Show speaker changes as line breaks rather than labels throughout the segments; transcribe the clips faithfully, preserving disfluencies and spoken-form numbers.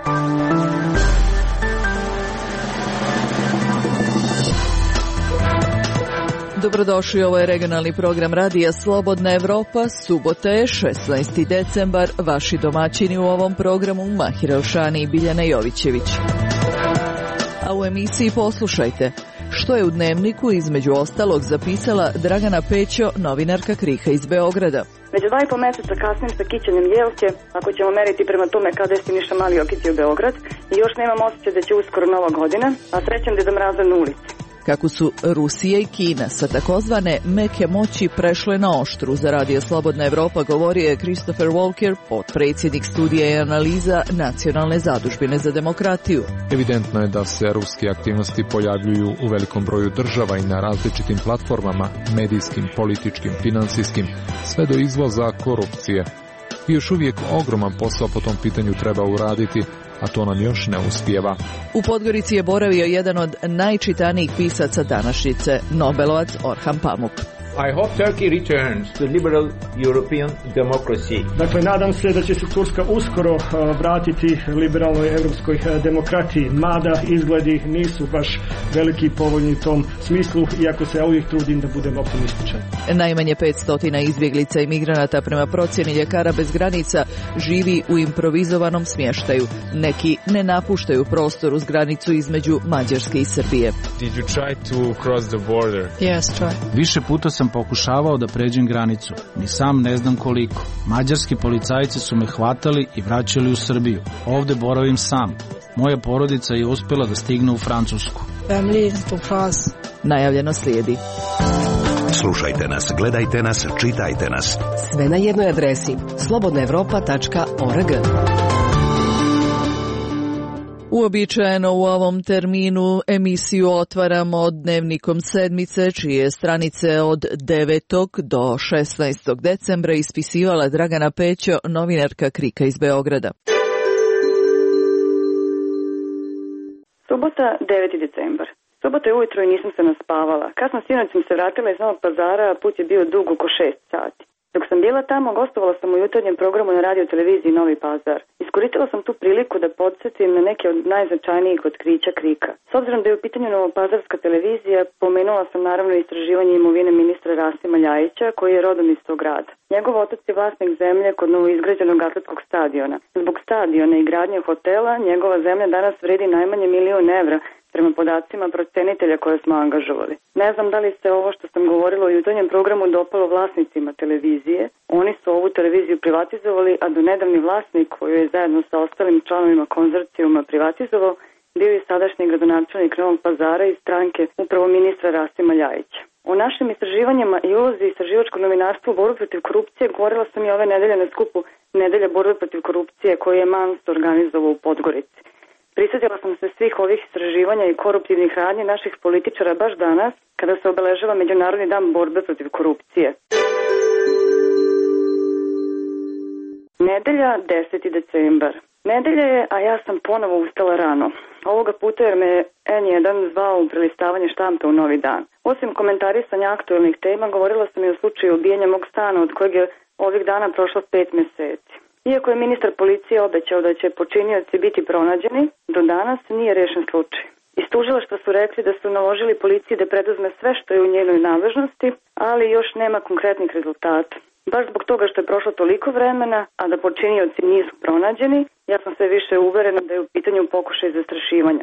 Dobrodošli, ovo je regionalni program Radija Slobodna Evropa, subote je šesnaesti decembar, vaši domaćini u ovom programu Mahir Elšani i Biljana Jovićević. A u emisiji poslušajte, što je u Dnevniku između ostalog zapisala Dragana Pećo, novinarka Kriha iz Beograda.
Među dva i po meseca kasnim sa kićenjem jelke, ako ćemo meriti prema tome kada je Siniša Mali okitio Beograd, i još nemam osjećaj da će uskoro Nova godina, a srećan Deda Mraza na ulici.
Kako su Rusija i Kina sa takozvane meke moći prešle na oštru, za Radio Slobodna Evropa govorio je Christopher Walker, potpredsjednik studija i analiza Nacionalne zadužbine za demokratiju.
Evidentno je da se ruske aktivnosti pojavljuju u velikom broju država i na različitim platformama, medijskim, političkim, finansijskim, sve do izvoza korupcije. I još uvijek ogroman posao po tom pitanju treba uraditi, a to nam još ne uspijeva.
U Podgorici je boravio jedan od najčitanijih pisaca današnjice, Nobelovac Orhan Pamuk.
I hope Turkey returns to liberal European democracy.
Dakle, nadam se da će se Turska uskoro uh, vratiti liberalnoj evropskoj uh, demokratiji, mada izgledi nisu baš veliki povoljni u tom smislu, iako se ja uvijek trudim da budem optimističan.
Najmanje petsto izbjeglica i migranata prema procjeni Ljekara bez granica živi u improvizovanom smještaju. Neki ne napuštaju prostor uz granicu između Mađarske i Srbije.
Did you try to cross the border?
Yes, try. Više puta sam pokušavao da pređem granicu, ni sam ne znam koliko. Mađarski policajci su me hvatali i vraćali u Srbiju. Ovde boravim sam. Moja porodica je uspjela da stigne u Francusku.
Najavljeno slijedi.
Slušajte nas, gledajte nas, čitajte nas.
Sve na jednoj adresi slobodna evropa tačka org.
Uobičajeno u ovom terminu emisiju otvaramo Dnevnikom sedmice, čije stranice od devetog do šesnaestog decembra ispisivala Dragana Pećo, novinarka Krika iz Beograda.
Subota, deveti decembar. Subota je ujutro i nisam se naspavala. Kasno sinoć sam se vratila iz Novog Pazara, a put je bio dug oko šest sati. Dok sam bila tamo, gostovala sam u jutarnjem programu na radio televiziji Novi Pazar. Iskoristila sam tu priliku da podsjetim na neke od najznačajnijih otkrića Krika. S obzirom da je u pitanju Novopazarska televizija, pomenula sam naravno istraživanje imovine ministra Rasima Ljajića, koji je rodom iz tog grada. Njegov otac je vlasnik zemlje kod novoizgrađenog atletskog stadiona. Zbog stadiona i gradnje hotela, njegova zemlja danas vredi najmanje milion evra, prema podacima procenitelja koje smo angažovali. Ne znam da li se ovo što sam govorila u jutarnjem programu dopalo vlasnicima televizije. Oni su ovu televiziju privatizovali, a do nedavni vlasnik, koji je zajedno sa ostalim članovima konzorcijuma privatizovao, bio je sadašnji gradonačelnik Novog Pazara iz stranke upravo ministra Rasima Ljajića. O našim istraživanjima i ulozi istraživačkog novinarstva u borbi protiv korupcije govorila sam i ove nedelje na skupu Nedelja borbe protiv korupcije koji je Manst organizovao u Podgorici. Prisjetila sam se svih ovih istraživanja i koruptivnih radnji naših političara baš danas, kada se obeležava Međunarodni dan borbe protiv korupcije. Nedelja, deseti decembar. Nedelja je, a ja sam ponovo ustala rano. Ovoga puta jer me en jedan zvao u prelistavanje štampe u Novi dan. Osim komentarisanja aktualnih tema, govorila sam i o slučaju ubijanja mog stana, od kojeg je ovih dana prošlo pet mjeseci. Iako je ministar policije obećao da će počinioci biti pronađeni, do danas nije rešen slučaj. Iz tužilaštva su rekli da su naložili policiji da preduzme sve što je u njenoj nadležnosti, ali još nema konkretnih rezultata. Baš zbog toga što je prošlo toliko vremena, a da počinioci nisu pronađeni, ja sam sve više uverena da je u pitanju pokušaj zastrašivanja.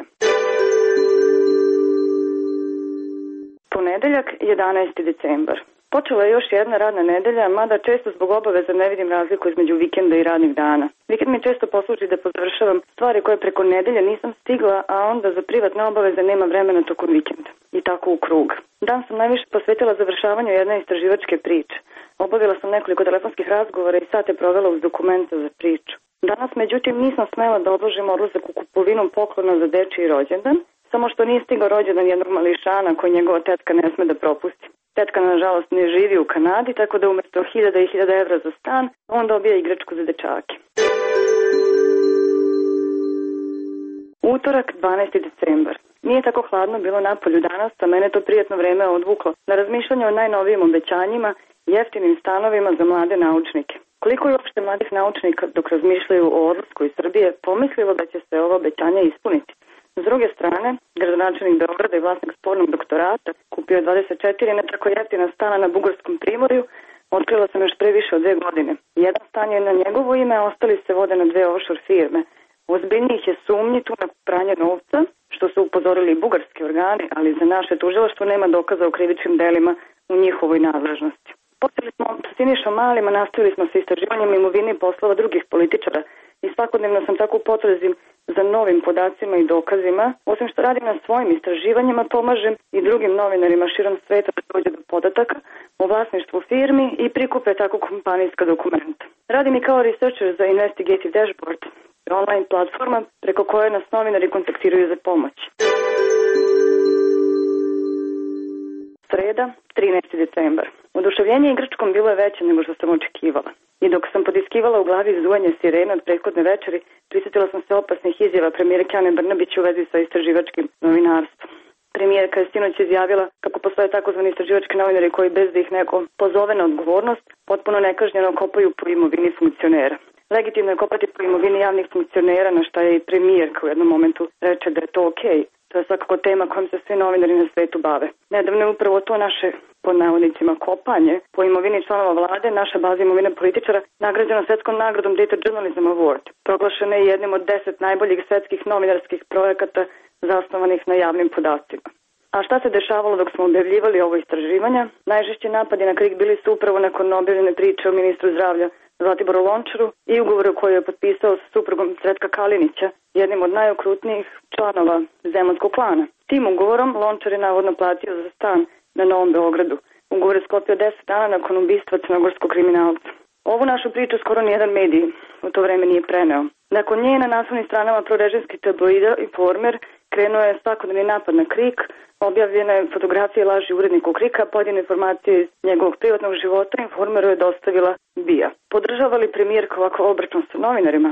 Ponedeljak, jedanaesti decembar. Počela je još jedna radna nedelja, mada često zbog obaveza ne vidim razliku između vikenda i radnih dana. Vikend mi često posluži da pozavršavam stvari koje preko nedelje nisam stigla, a onda za privatne obaveze nema vremena tokom vikenda. I tako u krug. Dan sam najviše posvetila završavanju jedne istraživačke priče. Obavila sam nekoliko telefonskih razgovora i sate provela uz dokumenta za priču. Danas, međutim, nisam smela da odložim odlazak u kupovinu poklona za dečiji rođendan, samo što nije stigao rođendan jednog mališana koji njegova tetka ne sme da propusti. Tetka, nažalost, ne živi u Kanadi, tako da umjesto hiljada i hiljada evra za stan, on dobija igračku za dečake. Utorak, dvanaesti decembar. Nije tako hladno bilo napolju danas, a mene to prijatno vreme odvuklo na razmišljanje o najnovijim obećanjima, jeftinim stanovima za mlade naučnike. Koliko je uopšte mladih naučnika dok razmišljaju o odlasku iz Srbije pomislilo da će se ovo obećanje ispuniti? S druge strane, gradonačelnik Beograda i vlasnik spornog doktorata kupio dvadeset četiri ne tako jeftina stana na Bugarskom primorju, otkrilo sam još pre više od dve godine. Jedan stan je na njegovo ime, a ostali se vode na dve offshore firme. Ozbiljnijih je sumnji tu na pranje novca, što su upozorili i bugarski organi, ali za naše tužilaštvo nema dokaza o krivičnim delima u njihovoj nadležnosti. Počeli smo sa Sinišom Malim, a nastavili smo sa istraživanjem imovine i poslova drugih političara i svakodnevno sam tako u potrazi za novim podacima i dokazima. Osim što radim na svojim istraživanjima, pomažem i drugim novinarima širom sveta da dođe do podataka o vlasništvu firmi i prikupe tako kompanijska dokumenta. Radim i kao researcher za Investigative Dashboard, online platforma preko koje nas novinari kontaktiraju za pomoć. Sreda, trinaesti decembar. Oduševljenje igračkom bilo je veće nego što sam očekivala. I dok sam podiskivali u glavi zujanje sirene od prethodne večeri, prisjetila sam se opasnih izjava premijerke Ane Brnabić u vezi sa istraživačkim novinarstvom. Premijerka je sinoć izjavila kako postoje takozvani istraživački novinari koji bez da ih neko pozove na odgovornost potpuno nekažnjeno kopaju po imovini funkcionera. Legitimno je kopati po imovini javnih funkcionera, na šta je i premijerka u jednom momentu reče da je to okej. Okay. To je svakako tema kojom se svi novinari na svetu bave. Nedavno je upravo to naše, pod navodnicima, kopanje po imovini članova vlade, naša baza imovine političara, nagrađena svetskom nagradom Data Journalism Award. Proglašena je jednim od deset najboljih svetskih novinarskih projekata zasnovanih na javnim podacima. A šta se dešavalo dok smo objavljivali ovo istraživanja? Najžešći napadi na Krik bili su upravo nakon objavljene priče o ministru zdravlja Zlatiboru Lončaru i ugovoru koji je potpisao sa suprugom Sretka Kalinića, jednim od najokrutnijih članova zemunskog klana. Tim ugovorom Lončar je navodno platio za stan na Novom Beogradu. Ugovor je sklopio deset dana nakon ubistva crnogorskog kriminalca. Ovu našu priču skoro nijedan medij u to vreme nije preneo. Nakon nje na naslovnim stranama prorežimskih tabloida Informer krenuo je svakodnevni napad na Krik, objavljene fotografije i laži uredniku Krika, pojedine informacije iz njegovog privatnog života Informeru je dostavila B I A. Podržava li premijerka ovako obračun sa novinarima?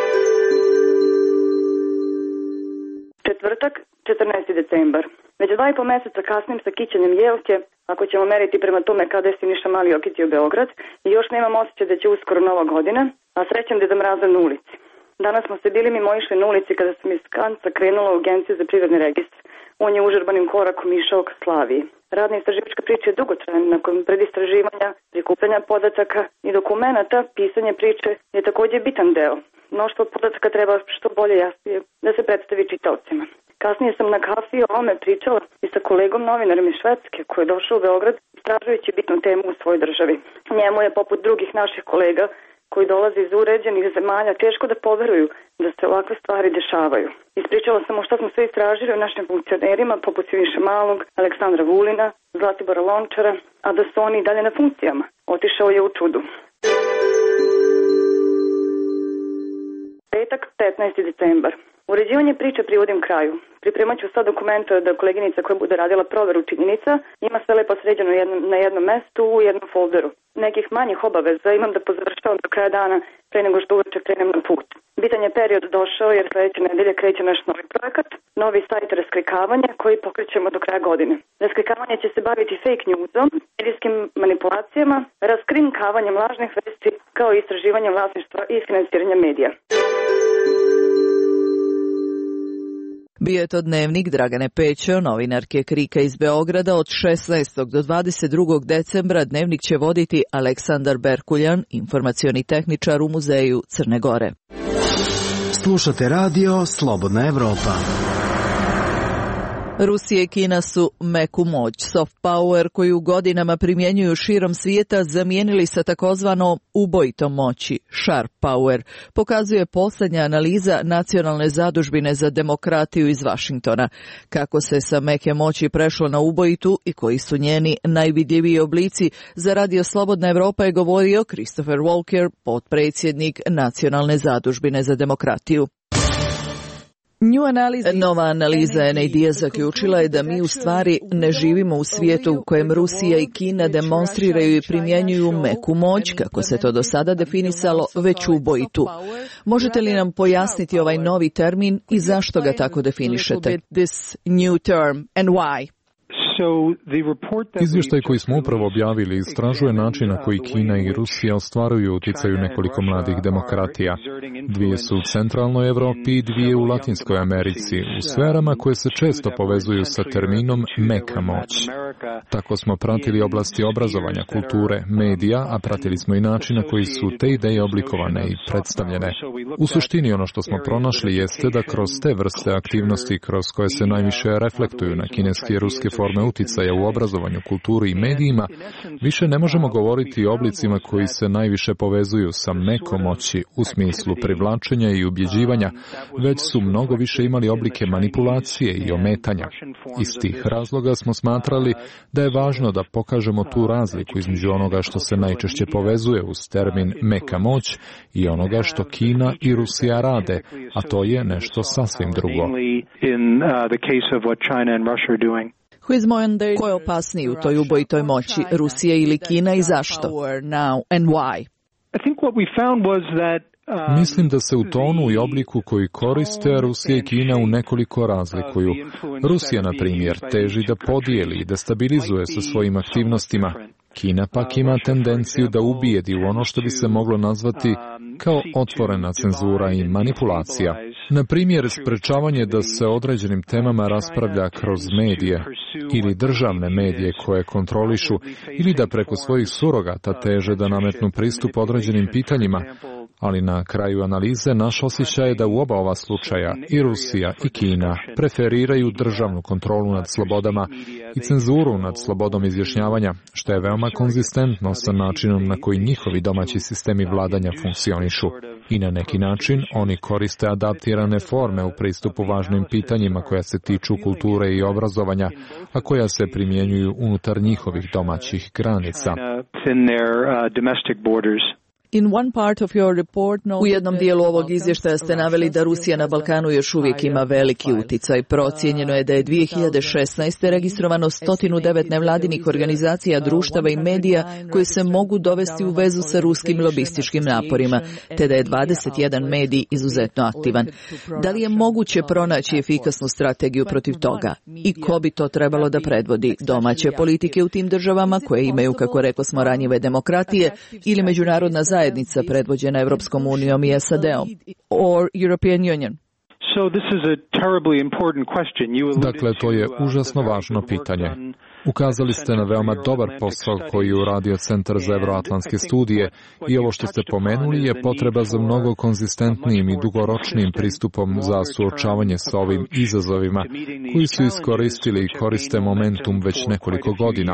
Četvrtak, četrnaesti decembar. Već dva i po meseca kasnim sa kićanjem jelke, ako ćemo meriti prema tome kada je Siniša Mali okitio Beograd, i još nemam osjećaj da će uskoro nova godina, a srećem Deda Mraza na ulici. Danas smo se bili mimo išli na ulici kada sam iz Kanca krenula u Agenciju za privredne registre. On je užurbanim korakom išao ka Slaviji. Radna istraživačka priča je dugotrajna. Nakon predistraživanja, prikupljanja podataka i dokumenata, pisanje priče je također bitan deo. Mnoštvo podataka treba što bolje jasnije da se predstavi čitaocima. Kasnije sam na kafi o ovome pričala i sa kolegom novinarem iz Švedske koji je došao u Beograd istražujući bitnu temu u svojoj državi. Njemu je poput drugih naših kolega koji dolaze iz uređenih zemalja teško da poveruju da se ovakve stvari dešavaju. Ispričala sam mu šta smo sve istražili o našim funkcionerima poput Siniše Malog, Aleksandra Vulina, Zlatibora Lončara, a da su oni dalje na funkcijama. Otišao je u čudu. Petak, petnaesti decembar. Uređivanje priče privodim kraju. Pripremat ću sad dokumenta da koleginica koja bude radila proveru činjenica ima sve lepo sređeno na jednom mestu u jednom folderu. Nekih manjih obaveza imam da pozavršavam do kraja dana pre nego što uveče krenem na put. Bitan je period došao jer sledeće nedelje kreće naš novi projekat, novi sajt rasklikavanja koji pokrećemo do kraja godine. Rasklikavanje će se baviti fake newsom, medijskim manipulacijama, raskrinkavanjem lažnih vesti kao i istraživanjem vlasništva i finansiranja medija.
Bio je to dnevnik Dragane Pećo, novinarke Krika iz Beograda. Od šesnaestog do dvadeset drugog decembra dnevnik će voditi Aleksandar Berkuljan, informacioni tehničar u Muzeju Crne Gore.
Slušate radio Slobodna Evropa.
Rusija i Kina su meku moć, soft power, koju godinama primjenjuju širom svijeta, zamijenili sa takozvanom ubojitom moći, sharp power, pokazuje posljednja analiza Nacionalne zadužbine za demokratiju iz Vašingtona. Kako se sa meke moći prešlo na ubojitu i koji su njeni najvidljiviji oblici, za radio Slobodna Evropa je govorio Christopher Walker, potpredsjednik Nacionalne zadužbine za demokratiju. Nova analiza N A D-a zaključila je da mi u stvari ne živimo u svijetu u kojem Rusija i Kina demonstriraju i primjenjuju meku moć, kako se to do sada definisalo, već ubojitu. Možete li nam pojasniti ovaj novi termin i zašto ga tako definišete? This new term and why?
Izvještaj koji smo upravo objavili istražuje način na koji Kina i Rusija ostvaruju utjecaj u nekoliko mladih demokratija. Dvije su u centralnoj Evropi i dvije u Latinskoj Americi, u sferama koje se često povezuju sa terminom meka moć. Tako smo pratili oblasti obrazovanja, kulture, medija, a pratili smo i način na koji su te ideje oblikovane i predstavljene. U suštini ono što smo pronašli jeste da kroz te vrste aktivnosti kroz koje se najviše reflektuju na kineske i ruske forme uticaja u obrazovanju, kulturi i medijima, više ne možemo govoriti o oblicima koji se najviše povezuju sa mekom moći u smislu privlačenja i ubjeđivanja, već su mnogo više imali oblike manipulacije i ometanja. Iz tih razloga smo smatrali da je važno da pokažemo tu razliku između onoga što se najčešće povezuje uz termin meka moć i onoga što Kina i Rusija rade, a to je nešto sasvim drugo.
Ko je opasniji u toj ubojitoj moći, Rusija ili Kina i zašto?
Mislim da se u tonu i obliku koji koriste Rusija i Kina u nekoliko razlikuju. Rusija, na primjer, teži da podijeli i da stabilizuje sa svojim aktivnostima. Kina pak ima tendenciju da ubijedi u ono što bi se moglo nazvati kao otvorena cenzura i manipulacija. Na primjer, sprečavanje da se određenim temama raspravlja kroz medije ili državne medije koje kontrolišu ili da preko svojih surogata teže da nametnu pristup određenim pitanjima. Ali na kraju analize naš osjećaj je da u oba ova slučaja i Rusija i Kina preferiraju državnu kontrolu nad slobodama i cenzuru nad slobodom izjašnjavanja, što je veoma konzistentno sa načinom na koji njihovi domaći sistemi vladanja funkcionišu. I na neki način oni koriste adaptirane forme u pristupu važnim pitanjima koja se tiču kulture i obrazovanja, a koja se primjenjuju unutar njihovih domaćih granica.
U jednom dijelu ovog izvještaja ste naveli da Rusija na Balkanu još uvijek ima veliki uticaj. Procijenjeno je da je dvije hiljade šesnaeste. registrovano sto devet nevladinih organizacija, društava i medija koji se mogu dovesti u vezu sa ruskim lobističkim naporima, te da je dvadeset jedan medij izuzetno aktivan. Da li je moguće pronaći efikasnu strategiju protiv toga? I ko bi to trebalo da predvodi? Domaće politike u tim državama koje imaju, kako rekosmo, ranjive demokratije ili međunarodna zajednica zajednica predvođena Evropskom unijom i S A D-om, or European Union?
Dakle, to je užasno važno pitanje. Ukazali ste na veoma dobar posao koji je uradio Centar za evroatlantske studije i ovo što ste pomenuli je potreba za mnogo konzistentnijim i dugoročnim pristupom za suočavanje sa ovim izazovima koji su iskoristili i koriste momentum već nekoliko godina.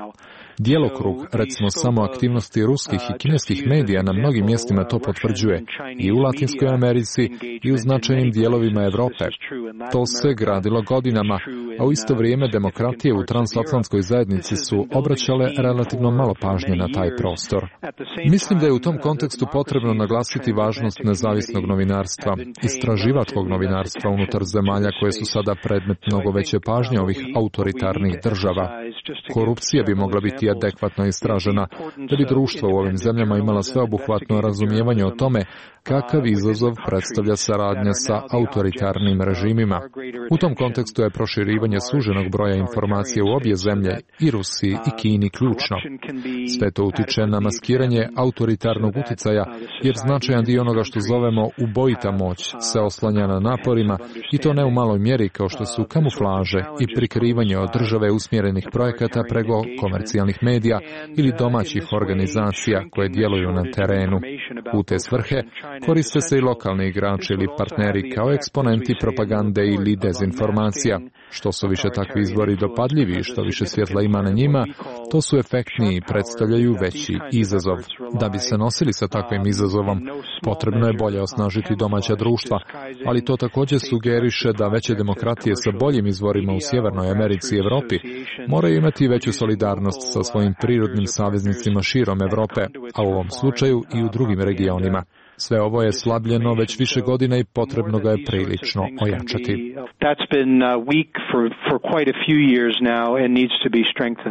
Djelokrug, recimo samo aktivnosti ruskih i kineskih medija na mnogim mjestima to potvrđuje i u Latinskoj Americi i u značajnim dijelovima Europe. To se gradilo godinama, a u isto vrijeme demokratije u transatlantskoj zajednici su obraćale relativno malo pažnje na taj prostor. Mislim da je u tom kontekstu potrebno naglasiti važnost nezavisnog novinarstva, istraživačkog novinarstva unutar zemalja koje su sada predmet mnogo veće pažnje ovih autoritarnih država. Korupcija bi mogla biti adekvatno istražena, da bi društvo u ovim zemljama imala sveobuhvatno razumijevanje o tome kakav izazov predstavlja saradnja sa autoritarnim režimima. U tom kontekstu je proširivanje suženog broja informacija u obje zemlje, i Rusiji i Kini, ključno. Sve to utiče na maskiranje autoritarnog uticaja, jer značajan dio onoga što zovemo ubojita moć se oslanja na naporima, i to ne u maloj mjeri kao što su kamuflaže i prikrivanje od države usmjerenih projekata preko komercijalnih medija ili domaćih organizacija koje djeluju na terenu. U te svrhe koriste se i lokalni igrači ili partneri kao eksponenti propagande ili dezinformacija. Što su više takvi izvori dopadljivi i što više svjetla ima na njima, to su efektniji i predstavljaju veći izazov. Da bi se nosili sa takvim izazovom, potrebno je bolje osnažiti domaća društva, ali to također sugeriše da veće demokratije sa boljim izvorima u Sjevernoj Americi i Europi moraju imati veću solidarnost sa svojim prirodnim saveznicima širom Europe, a u ovom slučaju i u drugim regionima. Sve ovo je slabljeno već više godina i potrebno ga je prilično ojačati.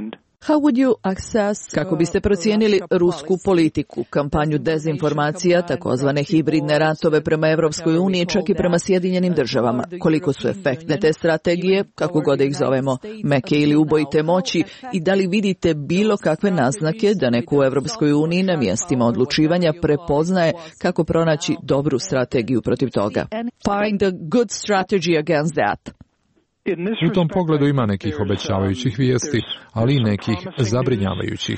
How would you access, kako biste procijenili rusku politiku, kampanju dezinformacija, takozvane hibridne ratove prema Evropskoj uniji, čak i prema Sjedinjenim državama? Koliko su efektne te strategije, kako god ih zovemo, meke ili ubojite moći, i da li vidite bilo kakve naznake da neko u Evropskoj uniji na mjestima odlučivanja prepoznaje kako pronaći dobru strategiju protiv toga? Find a good strategy against that.
U tom pogledu ima nekih obećavajućih vijesti, ali i nekih zabrinjavajućih.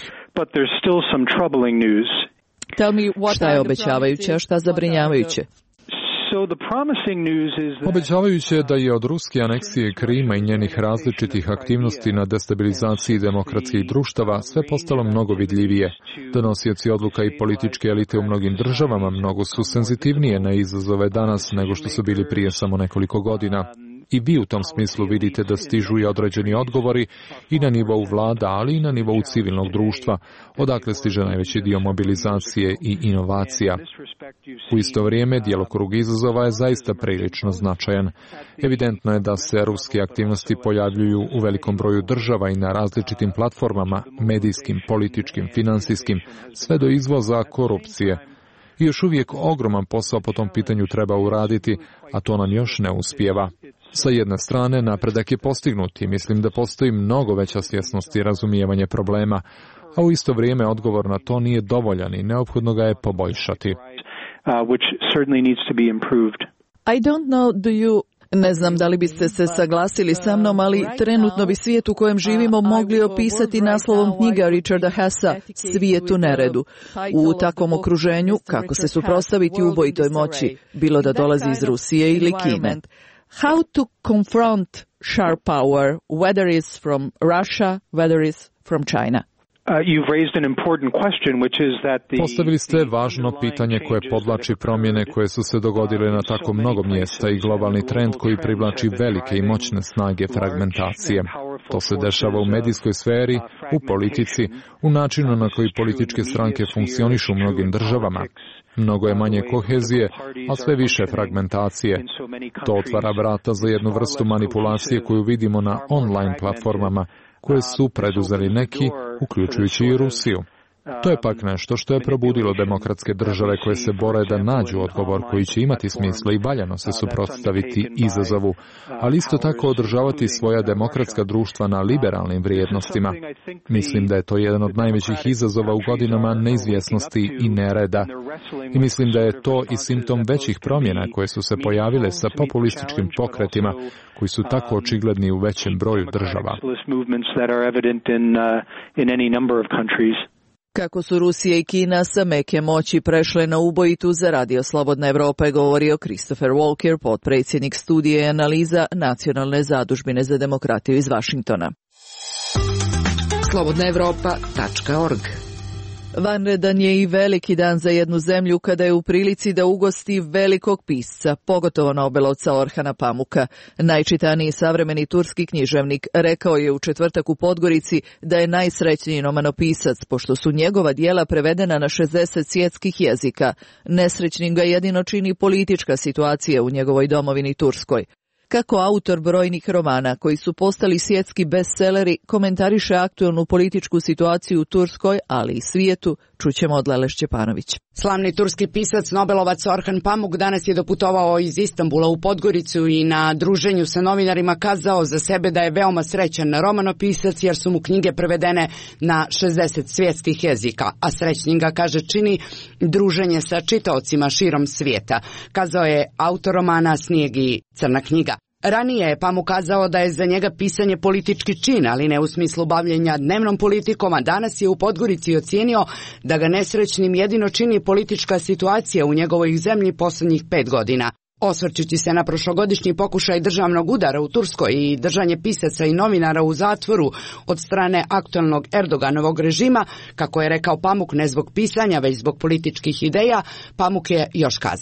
Tell me what šta je obećavajuće, a šta zabrinjavajuće?
Obećavajuće je da je od ruske aneksije Krima i njenih različitih aktivnosti na destabilizaciji demokratskih društava sve postalo mnogo vidljivije. Donosioci odluka i političke elite u mnogim državama mnogo su senzitivnije na izazove danas nego što su bili prije samo nekoliko godina. I vi u tom smislu vidite da stižu i određeni odgovori i na nivou vlada, ali i na nivou civilnog društva, odakle stiže najveći dio mobilizacije i inovacija. U isto vrijeme, djelokrug izazova je zaista prilično značajan. Evidentno je da se ruske aktivnosti pojavljuju u velikom broju država i na različitim platformama, medijskim, političkim, finansijskim, sve do izvoza korupcije. I još uvijek ogroman posao po tom pitanju treba uraditi, a to nam još ne uspijeva. Sa jedne strane, napredak je postignut i mislim da postoji mnogo veća svjesnost i razumijevanje problema, a u isto vrijeme odgovor na to nije dovoljan i neophodno ga je poboljšati.
I don't know, do you... Ne znam da li biste se saglasili sa mnom, ali trenutno bi svijet u kojem živimo mogli opisati naslovom knjiga Richarda Hessa Svijet u neredu. U takvom okruženju, kako se suprotstaviti ubojitoj moći, bilo da dolazi iz Rusije ili Kine. How to confront sharp power, whether it's from Russia, whether it's from China?
Postavili ste važno pitanje koje podvlači promjene koje su se dogodile na tako mnogo mjesta i globalni trend koji privlači velike i moćne snage fragmentacije. To se dešava u medijskoj sferi, u politici, u načinu na koji političke stranke funkcionišu u mnogim državama. Mnogo je manje kohezije, a sve više fragmentacije. To otvara vrata za jednu vrstu manipulacije koju vidimo na online platformama, koje su preduzeli neki, uključujući i Rusiju. To je pak nešto što je probudilo demokratske države koje se bore da nađu odgovor koji će imati smisla i valjano se suprotstaviti izazovu, ali isto tako održavati svoja demokratska društva na liberalnim vrijednostima. Mislim da je to jedan od najvećih izazova u godinama neizvjesnosti i nereda. I mislim da je to i simptom većih promjena koje su se pojavile sa populističkim pokretima koji su tako očigledni u većem broju država.
Kako su Rusija i Kina sa meke moći prešle na ubojitu, za Radio Slobodna Evropa je govorio Christopher Walker, potpredsjednik studije i analiza Nacionalne zadužbine za demokratiju iz Vašingtona.
slobodna evropa tačka org.
Vanredan je i veliki dan za jednu zemlju kada je u prilici da ugosti velikog pisca, pogotovo nobelovca Orhana Pamuka. Najčitaniji savremeni turski književnik rekao je u četvrtak u Podgorici da je najsrećniji romanopisac, pošto su njegova djela prevedena na šezdeset svjetskih jezika. Nesrećnim ga jedino čini politička situacija u njegovoj domovini Turskoj. Kako autor brojnih romana koji su postali svjetski bestseleri komentariše aktualnu političku situaciju u Turskoj, ali i svijetu, čućemo od Lele Šćepanović.
Slavni turski pisac, nobelovac Orhan Pamuk danas je doputovao iz Istanbula u Podgoricu i na druženju sa novinarima kazao za sebe da je veoma srećan romanopisac jer su mu knjige prevedene na šezdeset svjetskih jezika, a srećnim ga, kaže, čini druženje sa čitaocima širom svijeta, kazao je autor romana Snijeg i crna knjiga. Ranije je Pamuk kazao da je za njega pisanje politički čin, ali ne u smislu bavljenja dnevnom politikom, a danas je u Podgorici ocijenio da ga nesrećnim jedino čini politička situacija u njegovoj zemlji posljednjih pet godina. Osvrćući se na prošlogodišnji pokušaj državnog udara u Turskoj i držanje pisaca i novinara u zatvoru od strane aktualnog Erdoganovog režima, kako je rekao Pamuk, ne zbog pisanja, već zbog političkih ideja, Pamuk je još kazao.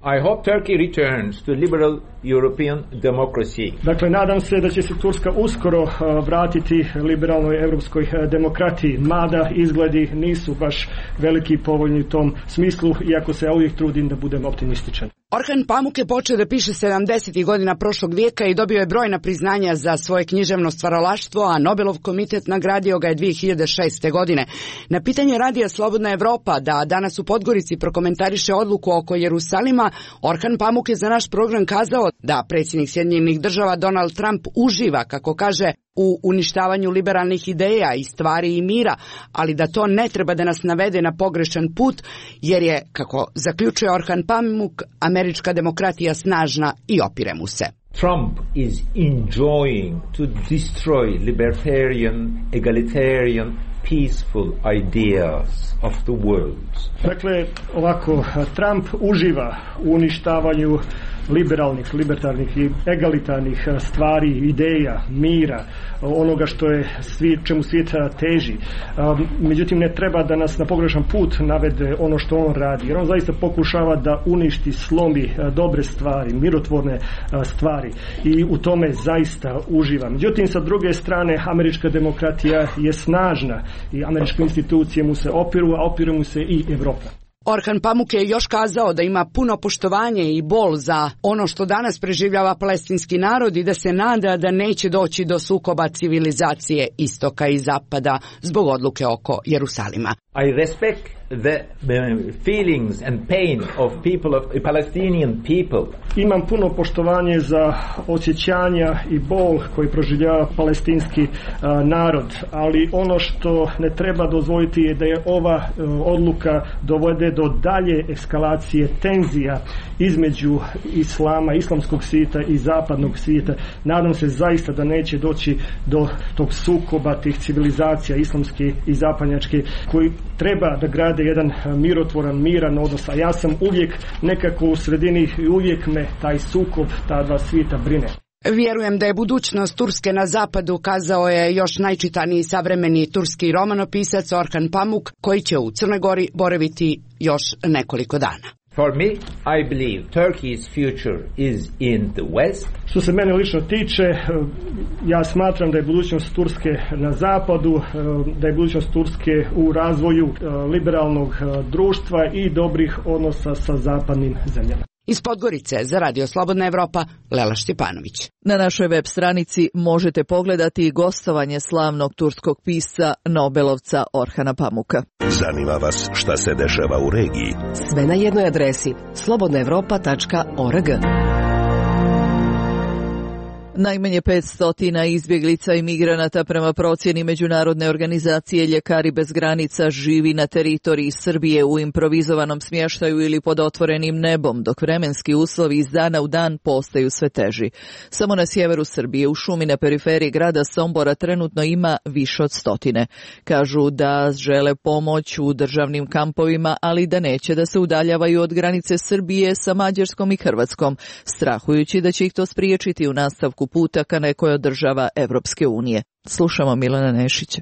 I hope Turkey returns to liberal European democracy.
Dakle, nadam se da će se Turska uskoro uh, vratiti liberalnoj evropskoj uh, demokratiji, mada izgledi nisu baš veliki i povoljni u tom smislu, iako se ja uvijek trudim da budem optimističan.
Orhan Pamuk je počeo da piše sedamdesetih godina prošlog vijeka i dobio je brojna priznanja za svoje književno stvaralaštvo, a Nobelov komitet nagradio ga je dvije hiljade šeste. godine. Na pitanje radija Slobodna Evropa da danas u Podgorici prokomentariše odluku oko Jerusalima, Orhan Pamuk je za naš program kazao da predsjednik Sjedinjenih Država Donald Trump uživa, kako kaže, u uništavanju liberalnih ideja i stvari i mira, ali da to ne treba da nas navede na pogrešan put, jer je, kako zaključuje Orhan Pamuk, američka demokratija snažna i opire mu se.
Trump is enjoying to destroy libertarian, egalitarian, peaceful ideas of the world.
Dakle, ovako, Trump uživa u uništavanju liberalnih, libertarnih i egalitarnih stvari, ideja, mira, onoga što je svijet, čemu svijet teži. Međutim, ne treba da nas na pogrešan put navede ono što on radi, jer on zaista pokušava da uništi, slomi dobre stvari, mirotvorne stvari i u tome zaista uživa. Međutim, sa druge strane, američka demokratija je snažna i američke institucije mu se opiru, a opiru mu se i Evropa.
Orhan Pamuk je još kazao da ima puno poštovanje i bol za ono što danas preživljava palestinski narod i da se nada da neće doći do sukoba civilizacije istoka i zapada zbog odluke oko Jerusalima.
I respect the feelings and pain of people, of Palestinian people.
Imam puno poštovanje za osjećanja i bol koji proživljava palestinski uh, narod, ali ono što ne treba dozvoliti je da je ova uh, odluka dovede do dalje eskalacije tenzija između islama, islamskog svijeta i zapadnog svijeta. Nadam se zaista da neće doći do tog sukoba tih civilizacija islamske i zapadnjačke koji treba da grade jedan mirotvoran, miran odnos, a ja sam uvijek nekako u sredini i uvijek me taj sukob, ta dva svijeta brine.
Vjerujem da je budućnost Turske na zapadu, kazao je još najčitaniji savremeni turski romanopisac Orhan Pamuk, koji će u Crnoj Gori boraviti još nekoliko dana.
For me, I believe Turkey's future is in the West.
Što se mene lično tiče, ja smatram da je budućnost Turske na zapadu, da je budućnost Turske u razvoju liberalnog društva i dobrih odnosa sa zapadnim zemljama.
Iz Podgorice za Radio Slobodna Evropa, Lela Štipanović.
Na našoj web stranici možete pogledati gostovanje slavnog turskog pisca Nobelovca Orhana Pamuka.
Zanima vas šta se dešava u regiji?
Sve na jednoj adresi slobodna evropa tačka org.
Najmanje petsto izbjeglica i migranata prema procjeni Međunarodne organizacije Ljekari bez granica živi na teritoriji Srbije u improvizovanom smještaju ili pod otvorenim nebom, dok vremenski uslovi iz dana u dan postaju sve teži. Samo na sjeveru Srbije, u šumi na periferiji grada Sombora, trenutno ima više od stotine. Kažu da žele pomoć u državnim kampovima, ali da neće da se udaljavaju od granice Srbije sa Mađarskom i Hrvatskom, strahujući da će ih to spriječiti u nastavku puta ka nekoj od država Evropske unije. Slušamo Milana Nešića.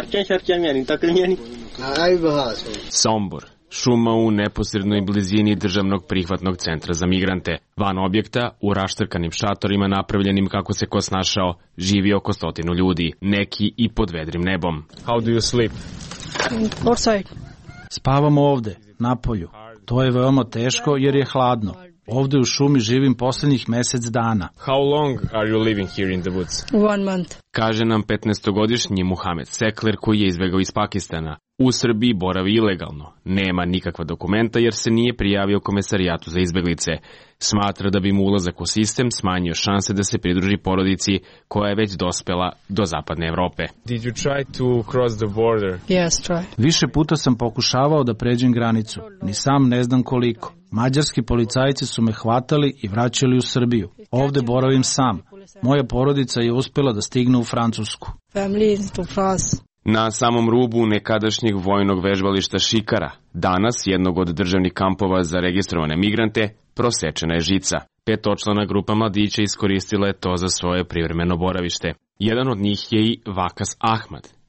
Sombor, šuma u neposrednoj blizini državnog prihvatnog centra za migrante. Van objekta, u raštrkanim šatorima napravljenim kako se ko snašao, živi oko stotinu ljudi, neki i pod vedrim nebom.
How do you sleep?
Outside. Spavamo ovde, na polju. To je veoma teško jer je hladno. Ovde u šumi živim posljednjih mjesec dana.
How long are you living here in the woods?
One month.
Kaže nam petnaestogodišnji Muhamed Sekler koji je izbegao iz Pakistana. U Srbiji boravi ilegalno. Nema nikakva dokumenta jer se nije prijavio Komesarijatu za izbeglice. Smatra da bi mu ulazak u sistem smanjio šanse da se pridruži porodici koja je već dospela do zapadne Evrope.
Did you try to cross the border?
Yes, try.
Više puta sam pokušavao da pređem granicu. Ni sam ne znam koliko. Mađarski policajci su me hvatali i vraćali u Srbiju. Ovde boravim sam. Moja porodica je uspjela da stigne u Francusku.
Family to France.
Na samom rubu nekadašnjeg vojnog vežbališta Šikara, danas jednog od državnih kampova za registrovane migrante, prosečena je žica. Petočlana grupa mladića iskoristila je to za svoje privremeno boravište. Jedan od njih je i Vakas Ahmad,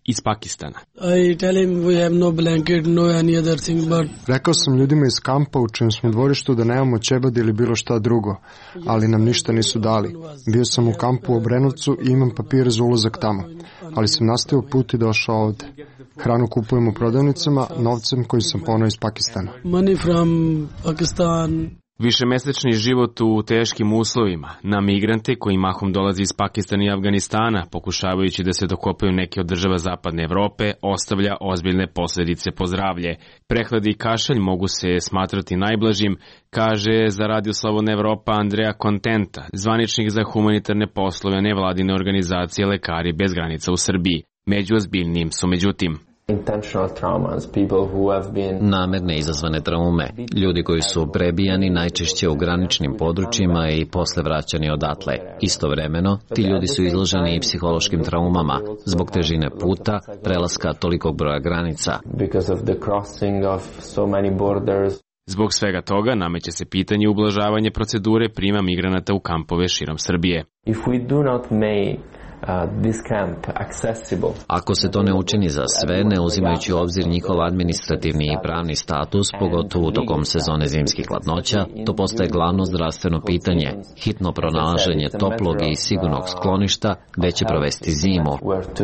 iz Pakistana.
I tell him we have no blanket, no any other thing, but...
Rekao sam ljudima iz kampa u čijem smo dvorištu da nemamo ćebad ili bilo šta drugo, ali nam ništa nisu dali. Bio sam u kampu u Obrenovcu i imam papire za ulazak tamo, ali sam nastavio put i došao ovde. Hranu kupujem u prodavnicama novcem koji sam poneo iz Pakistana.
Money from Pakistan.
Višemesečni život u teškim uslovima na migrante koji mahom dolazi iz Pakistana i Afganistana, pokušavajući da se dokopaju neke od država zapadne Evrope, ostavlja ozbiljne posledice po zdravlje. Prehlad i kašalj mogu se smatrati najblažim, kaže za Radio Slobodna Evropa Andrea Kontenta, zvaničnik za humanitarne poslove nevladine organizacije Lekari bez granica u Srbiji. Među ozbiljnijim su međutim
namerne izazvane traume, ljudi koji su prebijani najčešće u graničnim područjima i posle vraćani odatle. Istovremeno, ti ljudi su izloženi i psihološkim traumama zbog težine puta, prelaska tolikog broja granica.
Zbog svega toga nameće se pitanje ublažavanja procedure prima migranata u kampove širom Srbije.
Ako se to ne učini za sve, ne uzimajući u obzir njihov administrativni i pravni status, pogotovo tokom sezone zimskih hladnoća, to postaje glavno zdravstveno pitanje, hitno pronalaženje toplog i sigurnog skloništa gde će provesti zimu.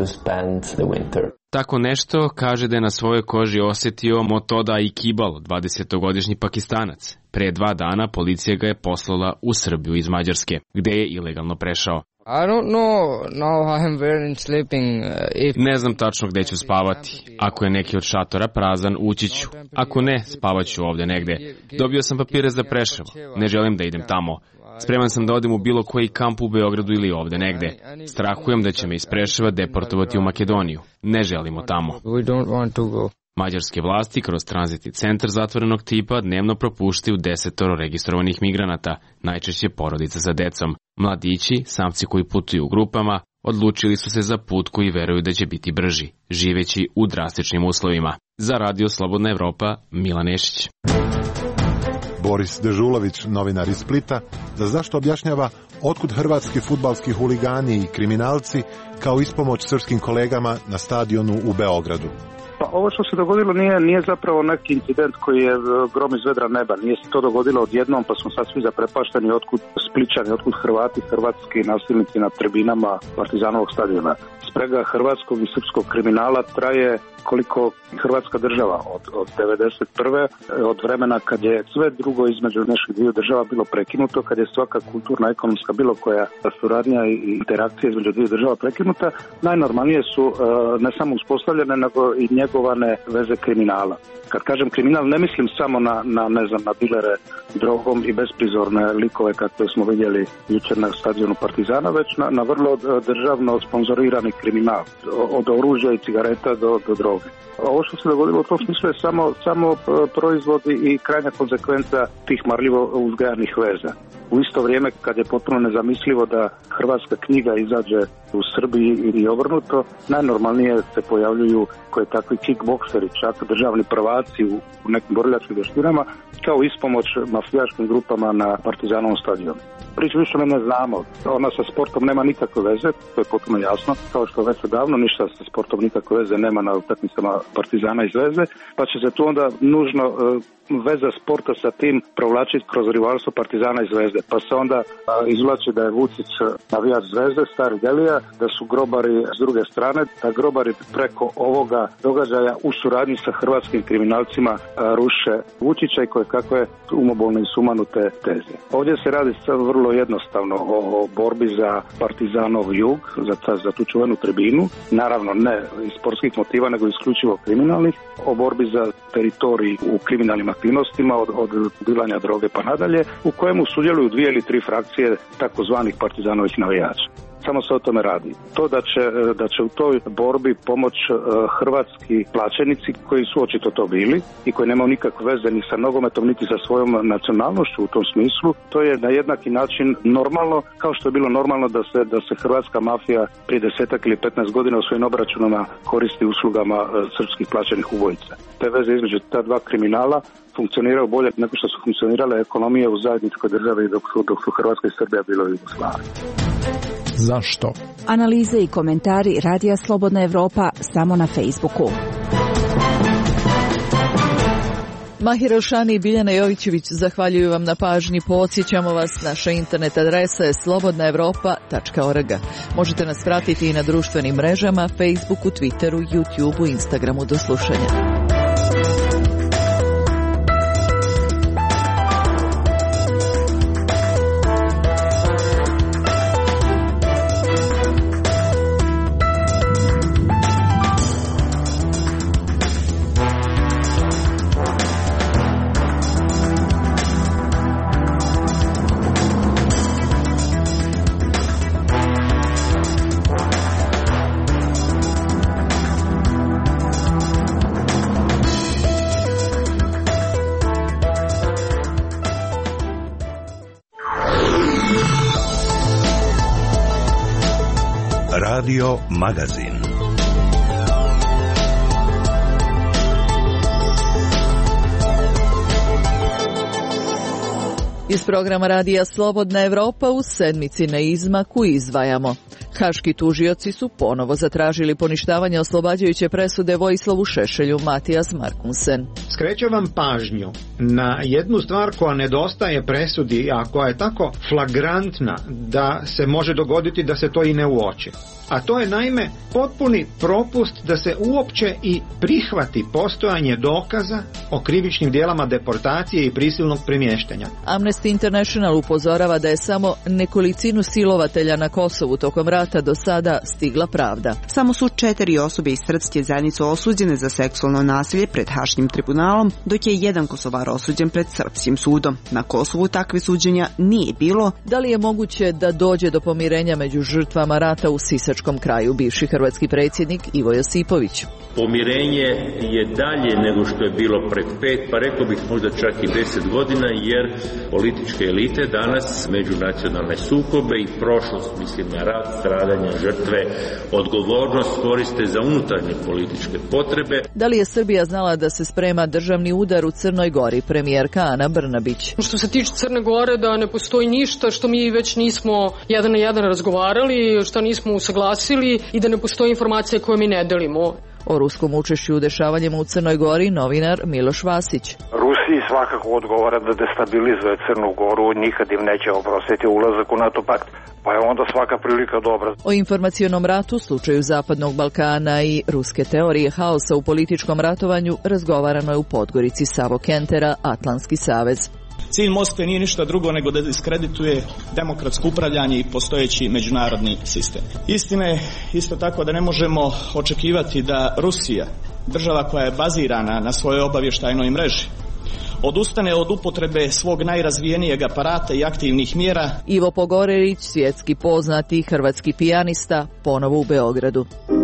Tako nešto kaže da je na svojoj koži osjetio Motoda Ikibal, dvadesetogodišnji Pakistanac. Pre dva dana policija ga je poslala u Srbiju iz Mađarske, gde je ilegalno prešao.
I don't know now how I'm wearing sleeping. If...
Ne znam tačno gde ću spavati. Ako je neki od šatora prazan, ući ću. Ako ne, spavaću ovde negde. Dobio sam papire za Preševo. Ne želim da idem tamo. Spreman sam da odem u bilo koji kamp u Beogradu ili ovde negde. Strahujem da će me iz Preševa deportovati u Makedoniju. Ne želimo tamo.
We don't want to go.
Mađarske vlasti kroz tranzitni centar zatvorenog tipa dnevno propuštaju desetoro registrovanih migranata, najčešće porodica sa decom. Mladići, samci koji putuju u grupama, odlučili su se za put koji veruju da će biti brži, živeći u drastičnim uslovima. Za Radio Slobodna Evropa, Milan Nešić.
Boris Dežulović, novinar iz Splita, za zašto objašnjava otkud hrvatski fudbalski huligani i kriminalci kao ispomoć srpskim kolegama na stadionu u Beogradu.
Pa ovo što se dogodilo nije, nije zapravo neki incident koji je grom iz vedra neba. Nije se to dogodilo odjednom pa smo sad svi zaprepašteni otkud Spličani, otkud Hrvati, hrvatski nasilnici na tribinama Partizanovog stadiona. Sprega hrvatskog i srpskog kriminala traje koliko Hrvatska država od, od devedeset prve od vremena kad je sve drugo između naših dviju država bilo prekinuto, kad je svaka kulturna, ekonomska, bilo koja suradnja i interakcija između dviju država prekinuta, najnormalnije su ne samo uspostavljene, nego i njegovane veze kriminala. Kad kažem kriminal, ne mislim samo na, na ne znam, na dilere drogom i besprizorne likove kakve smo vidjeli jučer na stadionu Partizana, već na, na vrlo državno sponzorirani kriminal, od oružja i cigareta do, do droge. Ovo što se dogodilo u tom smislu je samo, samo proizvodi i krajnja konsekvenca tih marljivo uzgajanih veza. U isto vrijeme kad je potpuno nezamislivo da hrvatska knjiga izađe u Srbiji ili obrnuto, najnormalnije se pojavljuju koje takvi kickbokseri, čak državni prvaci u, u nekim borilačkim vještinama, kao ispomoć mafijaškim grupama na Partizanovom stadionu. Priču više ne znamo, ona sa sportom nema nikakve veze, to je potpuno jasno, kao što već odavno ništa sa sportom nikakve veze nema na utakmicama Partizana iz veze, pa će se tu onda nužno uh, veza sporta sa tim provlačiti kroz rivalstvo Partizana iz Zvezde. Pa se onda a, izvlači da je Vucić navijač Zvezde, stari Delija, da su grobari s druge strane, da grobari preko ovoga događaja u suradnji sa hrvatskim kriminalcima a, ruše Vučića i koje kakve umobolne i sumanute teze. Ovdje se radi sad vrlo jednostavno o, o borbi za Partizanov jug, za, ta, za tu čuvenu tribinu, naravno ne iz sportskih motiva, nego isključivo kriminalnih, o borbi za teritorij u kriminalnim aktivnostima od, od dilanja droge pa nadalje, u kojemu sudjeluju dvije ili tri frakcije takozvanih partizanovih navijača. Samo se o tome radi. To da će, da će u toj borbi pomoć uh, hrvatski plaćenici koji su očito to bili i koji nemaju nikakve veze ni sa nogometom niti sa svojom nacionalnošću u tom smislu, to je na jednaki način normalno kao što je bilo normalno da se, da se hrvatska mafija prije desetak ili petnaest godina u svojim obračunama koristi uslugama uh, srpskih plaćenih ubojica. Te veze između ta dva kriminala funkcioniraju bolje nego što su funkcionirale ekonomije u zajedničkoj državi dok su, dok su Hrvatska i Srbija bilo u Jugoslaviji.
Zašto?
Analize i komentari Radija Slobodna Evropa samo na Facebooku.
Mahir El-Shani i Biljana Jovićević zahvaljuju vam na pažnji. Podsjećamo vas, naša internet adresa je slobodna evropa tačka org. Možete nas pratiti i na društvenim mrežama, Facebooku, Twitteru, YouTubeu, Instagramu. Do slušanja.
Radio Magazin.
Iz programa Radija Slobodna Evropa u sedmici na izmaku izdvajamo. Haški tužioci su ponovo zatražili poništavanje oslobađajuće presude Vojislavu Šešelju. Matijas Markunsen.
Skrećem vam pažnju na jednu stvar koja nedostaje presudi, a koja je tako flagrantna da se može dogoditi da se to i ne uoči. A to je naime potpuni propust da se uopće i prihvati postojanje dokaza o krivičnim djelama deportacije i prisilnog premještanja.
Amnesty International upozorava da je samo nekolicinu silovatelja na Kosovu tokom rata do sada stigla pravda.
Samo su četiri osobe iz srpske zajednice osuđene za seksualno nasilje pred Haškim tribunalom, dok je jedan Kosovar osuđen pred srpskim sudom. Na Kosovu takve suđenja nije bilo.
Da li je moguće da dođe do pomirenja među žrtvama rata u Sisačkom kraju? Bivši hrvatski predsjednik Ivo Josipović.
Pomirenje je dalje nego što je bilo pred pet, pa rekao bih možda čak i deset godina, jer političke elite danas međunacionalne sukobe i prošlost, mislim na rat, stradanja, žrtve, odgovornost koriste za unutarnje političke potrebe.
Da li je Srbija znala da se sprema državni udar u Crnoj Gori? Premijerka Ana Brnabić.
Što se tiče Crne Gore, da ne postoji ništa što mi već nismo jedan na jedan razgovarali, što nismo usaglasili i da ne postoji informacija koje mi ne delimo.
O ruskom učešću u dešavanjima u Crnoj Gori novinar Miloš Vasić.
Rusiji svakako odgovara da destabilizuje Crnu Goru, nikad im neće oprostiti ulazak u NATO pakt, pa je onda svaka prilika dobra.
O informacionom ratu, slučaju Zapadnog Balkana i ruske teorije haosa u političkom ratovanju razgovarano je u Podgorici. Savo Kentera, Atlantski savez.
Cilj Moskve nije ništa drugo nego da diskredituje demokratsko upravljanje i postojeći međunarodni sistem. Istina je isto tako da ne možemo očekivati da Rusija, država koja je bazirana na svojoj obavještajnoj mreži, odustane od upotrebe svog najrazvijenijeg aparata i aktivnih mjera.
Ivo Pogorelić, svjetski poznati hrvatski pijanista, ponovo u Beogradu.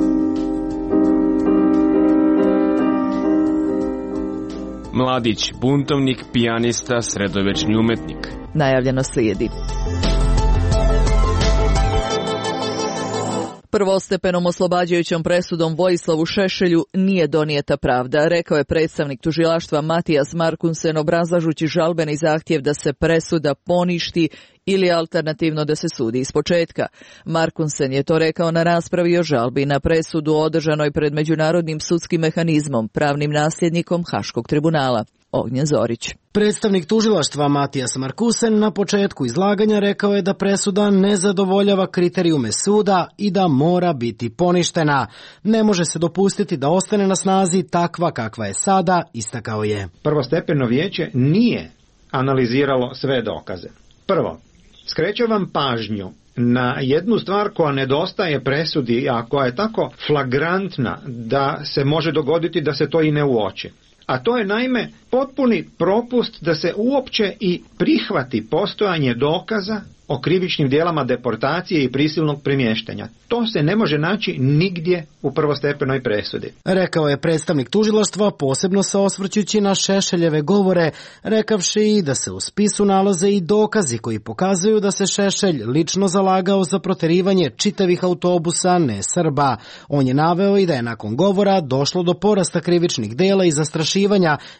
Mladić, buntovnik, pijanista, sredovečni umetnik.
Najavljeno slijedi. Prvostepenom oslobađajućom presudom Vojislavu Šešelju nije donijeta pravda, rekao je predstavnik tužilaštva Matijas Markunsen obrazlažući žalbeni zahtjev da se presuda poništi ili alternativno da se sudi ispočetka. Markunsen je to rekao na raspravi o žalbi na presudu održanoj pred međunarodnim sudskim mehanizmom, pravnim nasljednikom Haškog tribunala. Ognjen Zorić.
Predstavnik tužilaštva Matijas Markusen na početku izlaganja rekao je da presuda ne zadovoljava kriterijume suda i da mora biti poništena. Ne može se dopustiti da ostane na snazi takva kakva je sada, istakao je.
Prvostepeno vijeće nije analiziralo sve dokaze. Prvo, skrećem vam pažnju na jednu stvar koja nedostaje presudi, a koja je tako flagrantna da se može dogoditi da se to i ne uoči. A to je naime potpuni propust da se uopće i prihvati postojanje dokaza o krivičnim djelama deportacije i prisilnog premještanja. To se ne može naći nigdje u prvostepenoj presudi.
Rekao je predstavnik tužilaštva, posebno se osvrćući na Šešeljeve govore, rekavši i da se u spisu nalaze i dokazi koji pokazuju da se Šešelj lično zalagao za proterivanje čitavih autobusa ne Srba. On je naveo i da je nakon govora došlo do porasta krivičnih dela i zastrašivanja i da to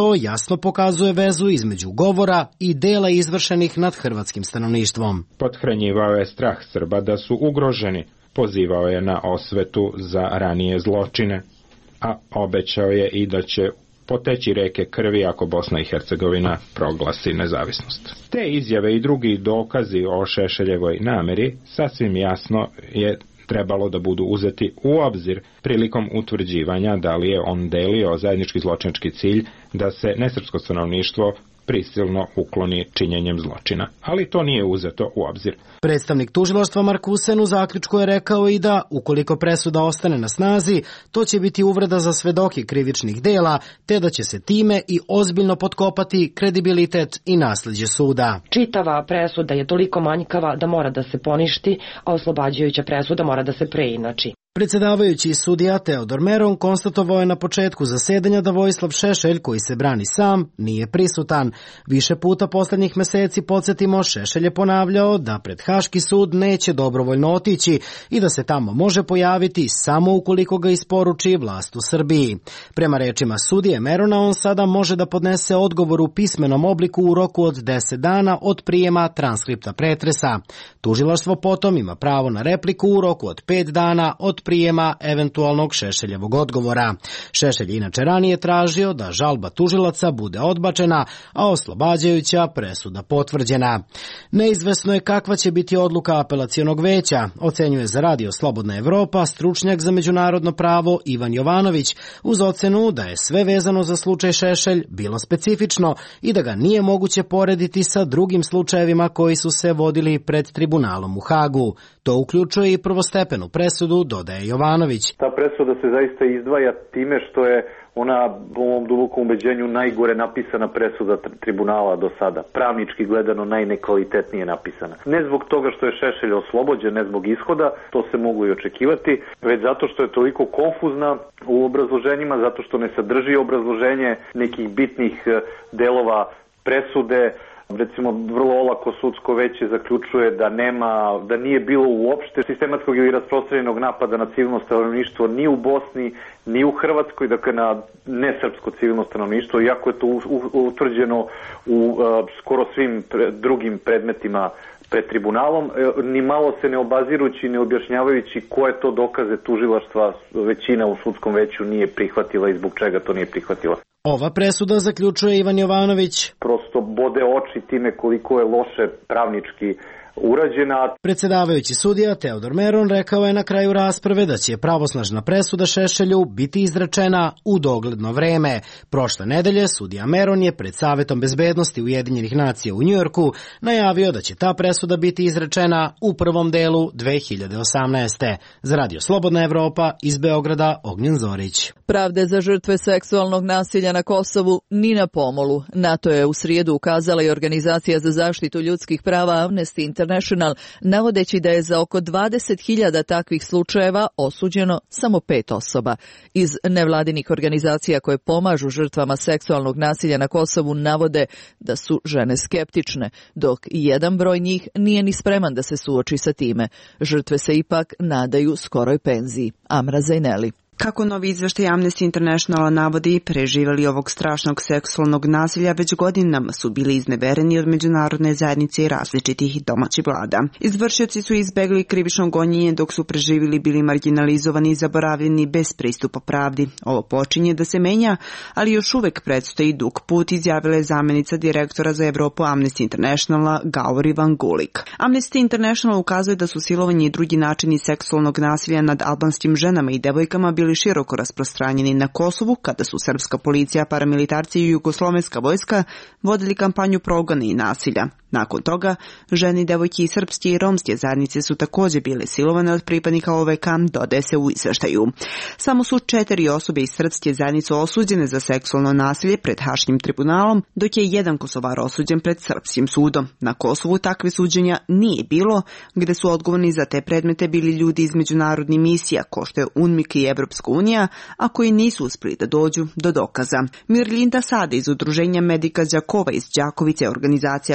video jasno pokazuje vezu između govora i dela izvršenih nad hrvatskim stanovništvom.
Pothranjivao je strah Srba da su ugroženi, pozivao je na osvetu za ranije zločine, a obećao je i da će poteći reke krvi ako Bosna i Hercegovina proglasi nezavisnost. Te izjave i drugi dokazi o Šešeljevoj nameri sasvim jasno je trebalo da budu uzeti u obzir prilikom utvrđivanja da li je on delio zajednički zločinački cilj da se nesrpsko stanovništvo prisilno ukloni činjenjem zločina. Ali to nije uzeto u obzir.
Predstavnik tužilaštva Markusen u zaključku je rekao i da, ukoliko presuda ostane na snazi, to će biti uvreda za svedoke krivičnih dela, te da će se time i ozbiljno potkopati kredibilitet i nasleđe suda.
Čitava presuda je toliko manjkava da mora da se poništi, a oslobađajuća presuda mora da se preinači.
Predsjedavajući sudija Teodor Meron konstatovao je na početku zasedanja da Vojislav Šešelj, koji se brani sam, nije prisutan. Više puta posljednjih meseci, podsjetimo, Šešelj je ponavljao da pred Haški sud neće dobrovoljno otići i da se tamo može pojaviti samo ukoliko ga isporuči vlast u Srbiji. Prema rečima sudije Merona, on sada može da podnese odgovor u pismenom obliku u roku od deset dana od prijema transkripta pretresa. Tužilaštvo potom ima pravo na repliku u roku od pet dana od prijema eventualnog Šešeljevog odgovora. Šešelj je inače ranije tražio da žalba tužilaca bude odbačena, a oslobađajuća presuda potvrđena. Neizvesno je kakva će biti odluka apelacionog veća, ocenjuje za Radio Slobodna Evropa stručnjak za međunarodno pravo Ivan Jovanović, uz ocenu da je sve vezano za slučaj Šešelj bilo specifično i da ga nije moguće porediti sa drugim slučajevima koji su se vodili pred tribunalom u Hagu. To uključuje i prvostepenu presudu, dodaje Jovanović.
Ta presuda se zaista izdvaja time što je ona, po mom dubokom ubeđenju, najgore napisana presuda tribunala do sada. Pravnički gledano najnekvalitetnije napisana. Ne zbog toga što je Šešelj oslobođen, ne zbog ishoda, to se mogu i očekivati, već zato što je toliko konfuzna u obrazloženjima, zato što ne sadrži obrazloženje nekih bitnih delova presude. Recimo, vrlo olako sudsko veće zaključuje da nema, da nije bilo uopšte sistematskog ili rasprostranjenog napada na civilno stanovništvo ni u Bosni, ni u Hrvatskoj, dakle na nesrpsko civilno stanovništvo, iako je to utvrđeno u uh, skoro svim pre, drugim predmetima pred tribunalom, ni malo se ne obazirući, ne objašnjavajući koje to dokaze tužilaštva većina u sudskom veću nije prihvatila i zbog čega to nije prihvatila.
Ova presuda, zaključuje Ivan Jovanović,
prosto bode oči time koliko je loše pravnički urađena.
Predsjedavajući sudija Teodor Meron rekao je na kraju rasprave da će pravosnažna presuda Šešelju biti izrečena u dogledno vreme. Prošle nedelje sudija Meron je pred Savetom bezbednosti Ujedinjenih nacija u Njujorku najavio da će ta presuda biti izrečena u prvom delu dve hiljade osamnaeste. Za Radio Slobodna Evropa iz Beograda, Ognjen Zorić.
Pravde za žrtve seksualnog nasilja na Kosovu ni na pomolu. Na to je u srijedu ukazala i Organizacija za zaštitu ljudskih prava Amnesty International, navodeći da je za oko dvadeset hiljada takvih slučajeva osuđeno samo pet osoba. Iz nevladinih organizacija koje pomažu žrtvama seksualnog nasilja na Kosovu navode da su žene skeptične, dok jedan broj njih nije ni spreman da se suoči sa time. Žrtve se ipak nadaju skoroj penziji. Amra Zajneli.
Kako novi izveštaj Amnesty Internationala navodi, preživjeli ovog strašnog seksualnog nasilja već godinama su bili iznevereni od međunarodne zajednice i različitih domaćih vlada. Izvršioci su izbegli krivično gonjenje dok su preživjeli bili marginalizovani i zaboravljeni bez pristupa pravdi. Ovo počinje da se menja, ali još uvek predstoji dug put, izjavila je zamjenica direktora za Evropu Amnesty Internationala Gauri Van Gulik. Amnesty International ukazuje da su silovanje i drugi načini seksualnog nasilja nad albanskim ženama i devojkama bili bili široko rasprostranjeni na Kosovu kada su srpska policija, paramilitarci i jugoslovenska vojska vodili kampanju progona i nasilja. Nakon toga, žene, devojke i srpske i romske zajednice su također bile silovane od pripadnika O V K, dodaje se u izveštaju. Samo su četiri osobe iz srpske zajednice osuđene za seksualno nasilje pred Haškim tribunalom, dok je jedan Kosovar osuđen pred srpskim sudom. Na Kosovu takve suđenja nije bilo, gde su odgovorni za te predmete bili ljudi iz međunarodnih misija, ko što je UNMIK i Evropska unija, a koji nisu uspeli da dođu do dokaza. Mirlinda Sade iz udruženja Medika Đakova iz Đakovice, organizacija koja pruža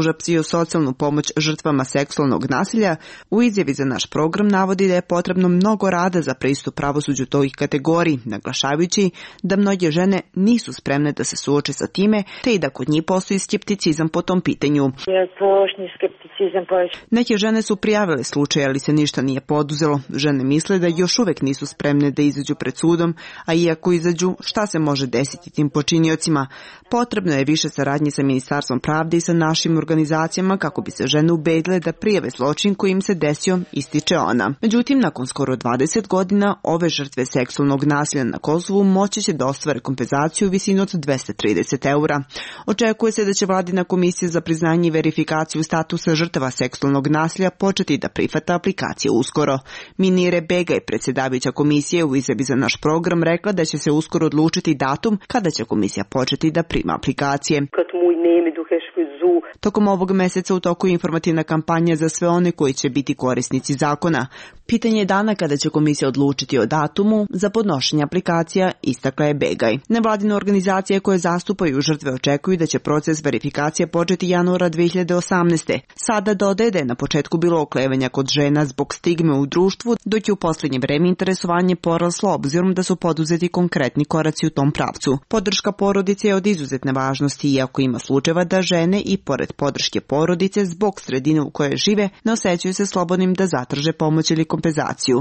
pruža psihosocijalnu pomoć žrtvama seksualnog nasilja, u izjavi za naš program navodi da je potrebno mnogo rada za pristup pravosuđu tih kategoriji, naglašavajući da mnoge žene nisu spremne da se suoče sa time, te i da kod njih postoji skepticizam po tom pitanju. Neke žene su prijavile slučaj, ali se ništa nije poduzelo. Žene misle da još uvek nisu spremne da izađu pred sudom, a iako izađu, šta se može desiti tim počiniocima? Potrebno je više saradnje sa Ministarstvom pravde i sa našim organizacijama kako bi se žene ubedile da prijave zločin koji im se desio, ističe ona. Međutim, nakon skoro dvadeset godina, ove žrtve seksualnog nasilja na Kosovu moći će da ostvare kompenzaciju u visini od dvesta trideset eura. Očekuje se da će Vladina komisija za priznanje i verifikaciju statusa žrtava seksualnog nasilja početi da prihvata aplikacije uskoro. Minire Begaj, predsjedavajuća komisije, u izjavi za naš program rekla da će se uskoro odlučiti datum kada će komisija početi da prima aplikacije. Tokom ovog meseca u toku je informativna kampanja za sve one koji će biti korisnici zakona. Pitanje je dana kada će komisija odlučiti o datumu za podnošenje aplikacija, istakla je Begaj. Nevladine organizacije koje zastupaju žrtve očekuju da će proces verifikacije početi januara dve hiljade osamnaeste. Sada dodaje da je na početku bilo oklevanja kod žena zbog stigme u društvu, dok je u posljednje vreme interesovanje poraslo obzirom da su poduzeti konkretni koraci u tom pravcu. Podrška porodice je od izuzetne važnosti, iako ima slučajeva da žene i pored podrške porodice zbog sredine u kojoj žive ne osjećaju se slobodnim da zatraže pomoć ili kompenzaciju.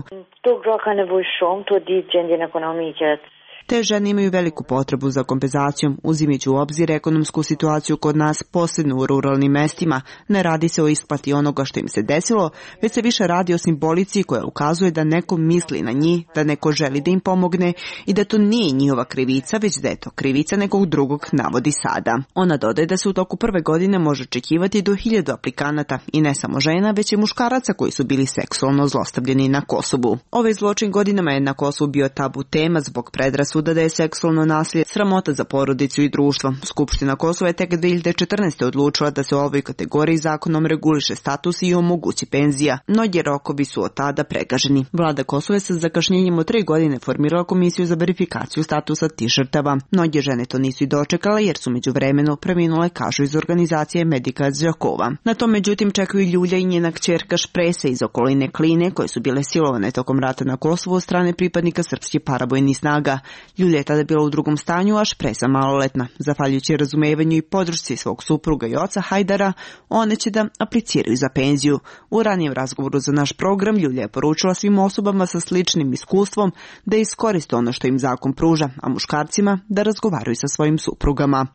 Te žene imaju veliku potrebu za kompenzacijom, uzimajući u obzir ekonomsku situaciju kod nas, posebno u ruralnim mestima. Ne radi se o isplati onoga što im se desilo, već se više radi o simbolici koja ukazuje da neko misli na njih, da neko želi da im pomogne i da to nije njihova krivica, već da je to krivica nekog drugog, navodi sada. Ona dodaje da se u toku prve godine može očekivati do hiljadu aplikanata i ne samo žena, već i muškaraca koji su bili seksualno zlostavljeni na Kosovu. Ovaj zločin godinama je na Kosovu bio tabu tema zbog predrasuda da je seksualno nasilje sramota za porodicu i društvo. Skupština Kosova je tek dve hiljade četrnaeste. odlučila da se u ovoj kategoriji zakonom reguliše status i omogući penzija. Mnogi rokovi su od tada pregaženi. Vlada Kosova je sa zakašnjenjem od tri godine formirala komisiju za verifikaciju statusa tih žrtava. Mnoge žene to nisu i dočekale jer su međuvremeno preminule, kažu iz organizacije Medika Đakova. Na to međutim čekaju Ljulja i njena kćerka Špresa iz okoline Kline koje su bile silovane tokom rata na Kosovu od strane pripadnika srpskih paravojnih snaga. Ljulja je tada bila u drugom stanju, a Špresa maloletna. Zahvaljujući razumevanju i podršci svog supruga i oca Hajdara, one će da apliciraju za penziju. U ranijem razgovoru za naš program Ljulja je poručila svim osobama sa sličnim iskustvom da iskoriste ono što im zakon pruža, a muškarcima da razgovaraju sa svojim suprugama.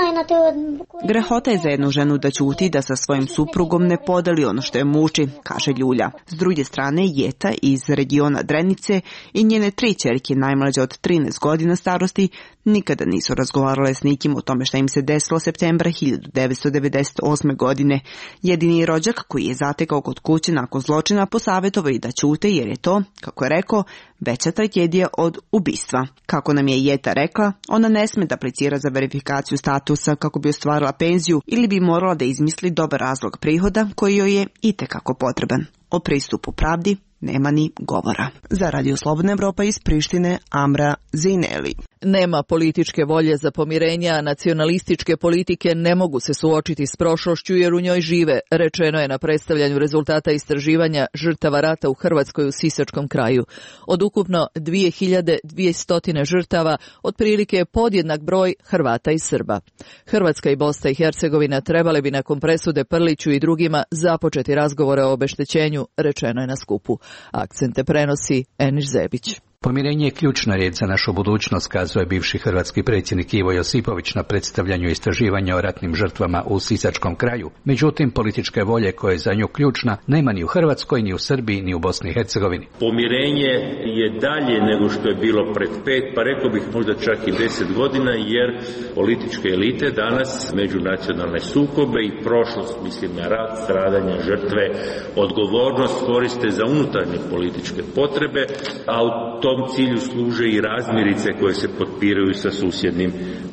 Grehota je za jednu ženu da ćuti da sa svojim suprugom ne podeli ono što je muči, kaže Ljulja. S druge strane, Jeta iz regiona Drenice i njene tri ćerke najmlađe od trinaest godina starosti nikada nisu razgovarale s nikim o tome šta im se desilo septembra hiljadu devetsto devedeset osme. godine. Jedini rođak koji je zatekao kod kuće nakon zločina posavjetovao i da ćute jer je to, kako je rekao, veća tragedija od ubistva. Kako nam je Jeta rekla, ona ne sme da aplicira za verifikaciju statusa kako bi ostvarila penziju ili bi morala da izmisli dobar razlog prihoda koji joj je itekako potreban. O pristupu pravdi nema ni govora. Za Radio Slobodna Evropa iz Prištine, Amra Zineli.
Nema političke volje za pomirenja, a nacionalističke politike ne mogu se suočiti s prošlošću jer u njoj žive, rečeno je na predstavljanju rezultata istraživanja žrtava rata u Hrvatskoj u Sisačkom kraju. Od ukupno dve hiljade dvjesto žrtava, otprilike je podjednak broj Hrvata i Srba. Hrvatska i Bosna i Hercegovina trebali bi nakon presude Prliću i drugima započeti razgovore o obeštećenju, rečeno je na skupu. Akcente prenosi Eniš Zebić.
Pomirenje je ključna riječ za našu budućnost, kazuje bivši hrvatski predsjednik Ivo Josipović na predstavljanju istraživanja o ratnim žrtvama u Sisačkom kraju. Međutim, političke volje koja je za nju ključna nema ni u Hrvatskoj, ni u Srbiji, ni u Bosni i Hercegovini.
Pomirenje je dalje nego što je bilo pred pet, pa rekao bih možda čak i deset godina, jer političke elite danas međunacionalne sukobe i prošlost, mislim na rat, stradanja, žrtve, odgovornost koriste za unutarnje političke potrebe, a u tom cilju služe i razmirice koje se potpiraju sa susjednim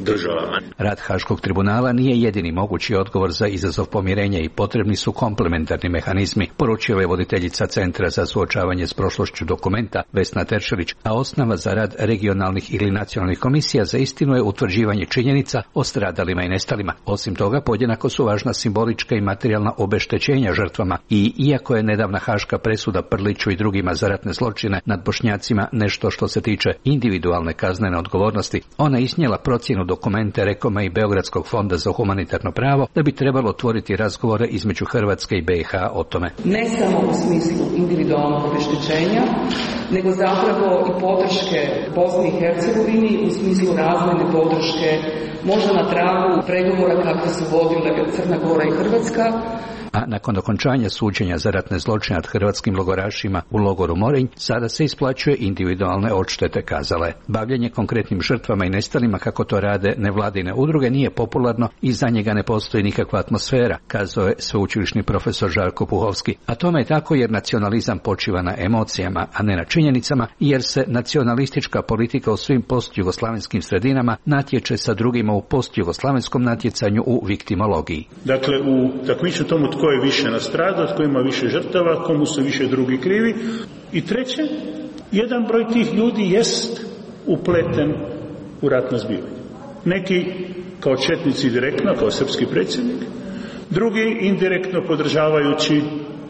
državama.
Rad Haškog tribunala nije jedini mogući odgovor za izazov pomirenja i potrebni su komplementarni mehanizmi, poručila je voditeljica Centra za suočavanje s prošlošću Dokumenta Vesna Teršelić, a osnova za rad regionalnih ili nacionalnih komisija za istinu je utvrđivanje činjenica o stradalima i nestalima. Osim toga, podjednako su važna simbolička i materijalna obeštećenja žrtvama i iako je nedavna haška presuda Prliću i drugima za ratne zločine nad Bošnjacima nešto što se tiče individualne kaznene odgovornosti, ona iznijela procjenu Dokumente Rekoma i Beogradskog fonda za humanitarno pravo da bi trebalo otvoriti razgovore između Hrvatske i be i ha o tome.
Ne samo u smislu individualnog obeštećenja, nego zapravo i podrške Bosni i Hercegovini u smislu razvojne podrške, možda na tragu pregovora kakve su vodile Crna Gora i Hrvatska.
A nakon okončanja suđenja za ratne zločine nad hrvatskim logorašima u logoru Morinj, sada se isplaćuje individualne odštete, kazala je. Bavljenje konkretnim žrtvama i nestalima, kako to rade nevladine udruge, nije popularno i za njega ne postoji nikakva atmosfera, kazao je sveučilišni profesor Žarko Puhovski. A tome je tako jer nacionalizam počiva na emocijama, a ne na činjenicama, jer se nacionalistička politika u svim postjugoslavenskim sredinama natječe sa drugima u postjugoslavenskom natjecanju u viktimologiji.
Dakle, u takmiču tomu tko je više nastradao, tko ima više žrtava, komu su više drugi krivi. I treće, jedan broj tih ljudi jest upleten u ratna zbivanja. Neki kao četnici direktno, kao srpski predsjednik, drugi indirektno podržavajući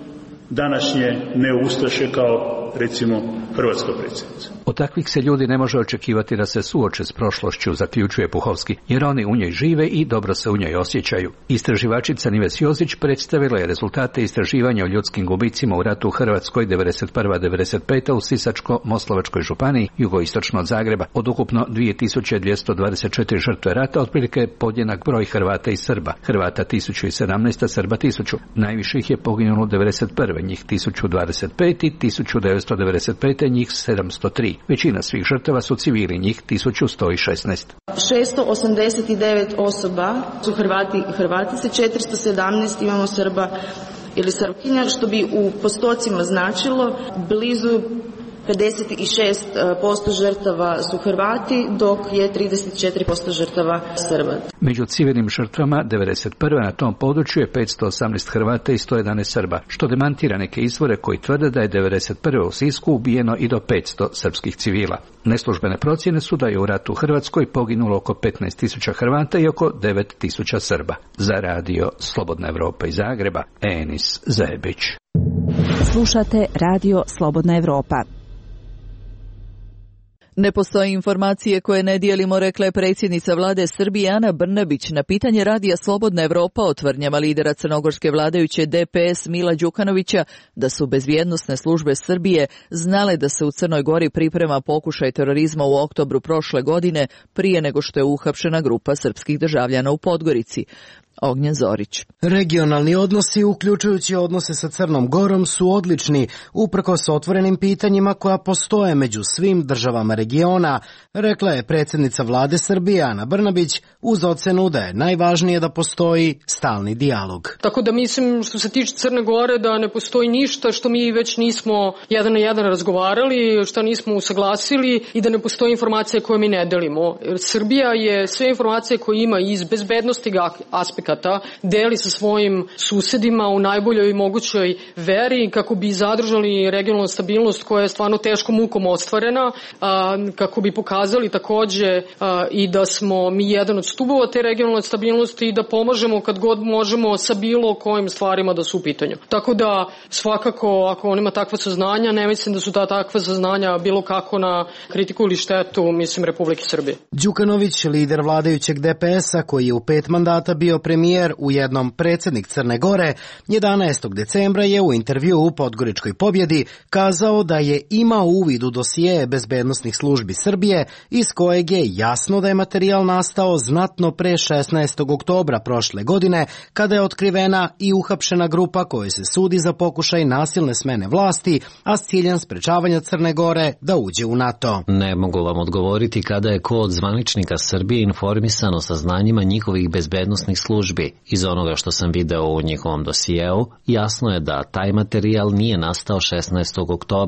današnje neustaše kao recimo hrvatska predsjednica.
Od takvih se ljudi ne može očekivati da se suoče s prošlošću, zaključuje Puhovski, jer oni u njoj žive i dobro se u njoj osjećaju. Istraživačica Nives Jozić predstavila je rezultate istraživanja o ljudskim gubicima u ratu u Hrvatskoj devedeset prva do devedeset peta u Sisačko-Moslavačkoj županiji, jugoistočno od Zagreba. Od ukupno dvije tisuće dvjesto dvadeset četiri žrtve rata, otprilike je podjednak broj Hrvata i Srba. Hrvata tisuću sedamnaest, Srba tisuću. Najviše ih je poginulo devedeset prve, njih tisuću dvadeset pet i tisuću devetsto devedeset pete, njih sedamsto tri. Većina svih žrtava su civili, njih tisuću sto šesnaest.
šesto osamdeset devet osoba su Hrvati i Hrvatice, četiristo sedamnaest imamo Srba ili Srpkinja, što bi u postocima značilo blizu pedeset šest posto žrtava su Hrvati, dok je trideset četiri posto žrtava Srba.
Među civilnim žrtvama devedeset prve na tom području je petsto osamnaest Hrvata i sto jedanaest Srba, što demantira neke izvore koji tvrde da je devedeset prve u Sisku ubijeno i do petsto srpskih civila. Neslužbene procjene su da je u ratu u Hrvatskoj poginulo oko petnaest tisuća Hrvata i oko devet tisuća Srba. Za radio Slobodna Evropa iz Zagreba, Enis Zebić.
Slušate radio Slobodna Evropa.
Ne postoje informacije koje ne dijelimo, rekla je predsjednica vlade Srbije Ana Brnabić na pitanje radija Slobodna Evropa o tvrdnjama lidera crnogorske vladajuće de pe es Mila Đukanovića da su bezbjednosne službe Srbije znale da se u Crnoj Gori priprema pokušaj terorizma u oktobru prošle godine prije nego što je uhapšena grupa srpskih državljana u Podgorici. Ognjen Zorić.
Regionalni odnosi, uključujući odnose sa Crnom Gorom, su odlični, uprkos otvorenim pitanjima koja postoje među svim državama regiona, rekla je predsjednica vlade Srbije Ana Brnabić uz ocenu da je najvažnije da postoji stalni dijalog.
Tako da mislim, što se tiče Crne Gore, da ne postoji ništa što mi već nismo jedan na jedan razgovarali, što nismo usaglasili i da ne postoji informacije koje mi ne delimo. Srbija je sve informacije koje ima iz bezbednosti aspekta deli sa svojim susedima u najboljoj mogućoj veri kako bi zadržali regionalnu stabilnost koja je stvarno teškom mukom ostvarena, kako bi pokazali takođe i da smo mi jedan od stubova te regionalne stabilnosti i da pomažemo kad god možemo sa bilo kojim stvarima da su u pitanju. Tako da svakako ako on ima takva saznanja, ne mislim da su ta takva saznanja bilo kako na kritiku ili štetu, mislim, Republike Srbije.
Đukanović, lider vladajućeg de pe es-a koji je u pet mandata bio premijer, ujednom predsjednik Crne Gore, jedanaestog decembra je u intervju u Podgoričkoj pobjedi kazao da je imao uvid u dosije bezbednosnih službi Srbije, iz kojeg je jasno da je materijal nastao znatno pre šesnaestog oktobra prošle godine, kada je otkrivena i uhapšena grupa kojoj se sudi za pokušaj nasilne smene vlasti, a s ciljem sprečavanja Crne Gore da uđe u NATO.
Ne mogu vam odgovoriti kada je ko od zvaničnika Srbije informisan o saznanjima njihovih bezbednosnih službi. Iz onoga što sam video u njihovom dosijeu, jasno je da taj materijal nije nastao šesnaestog oktobra,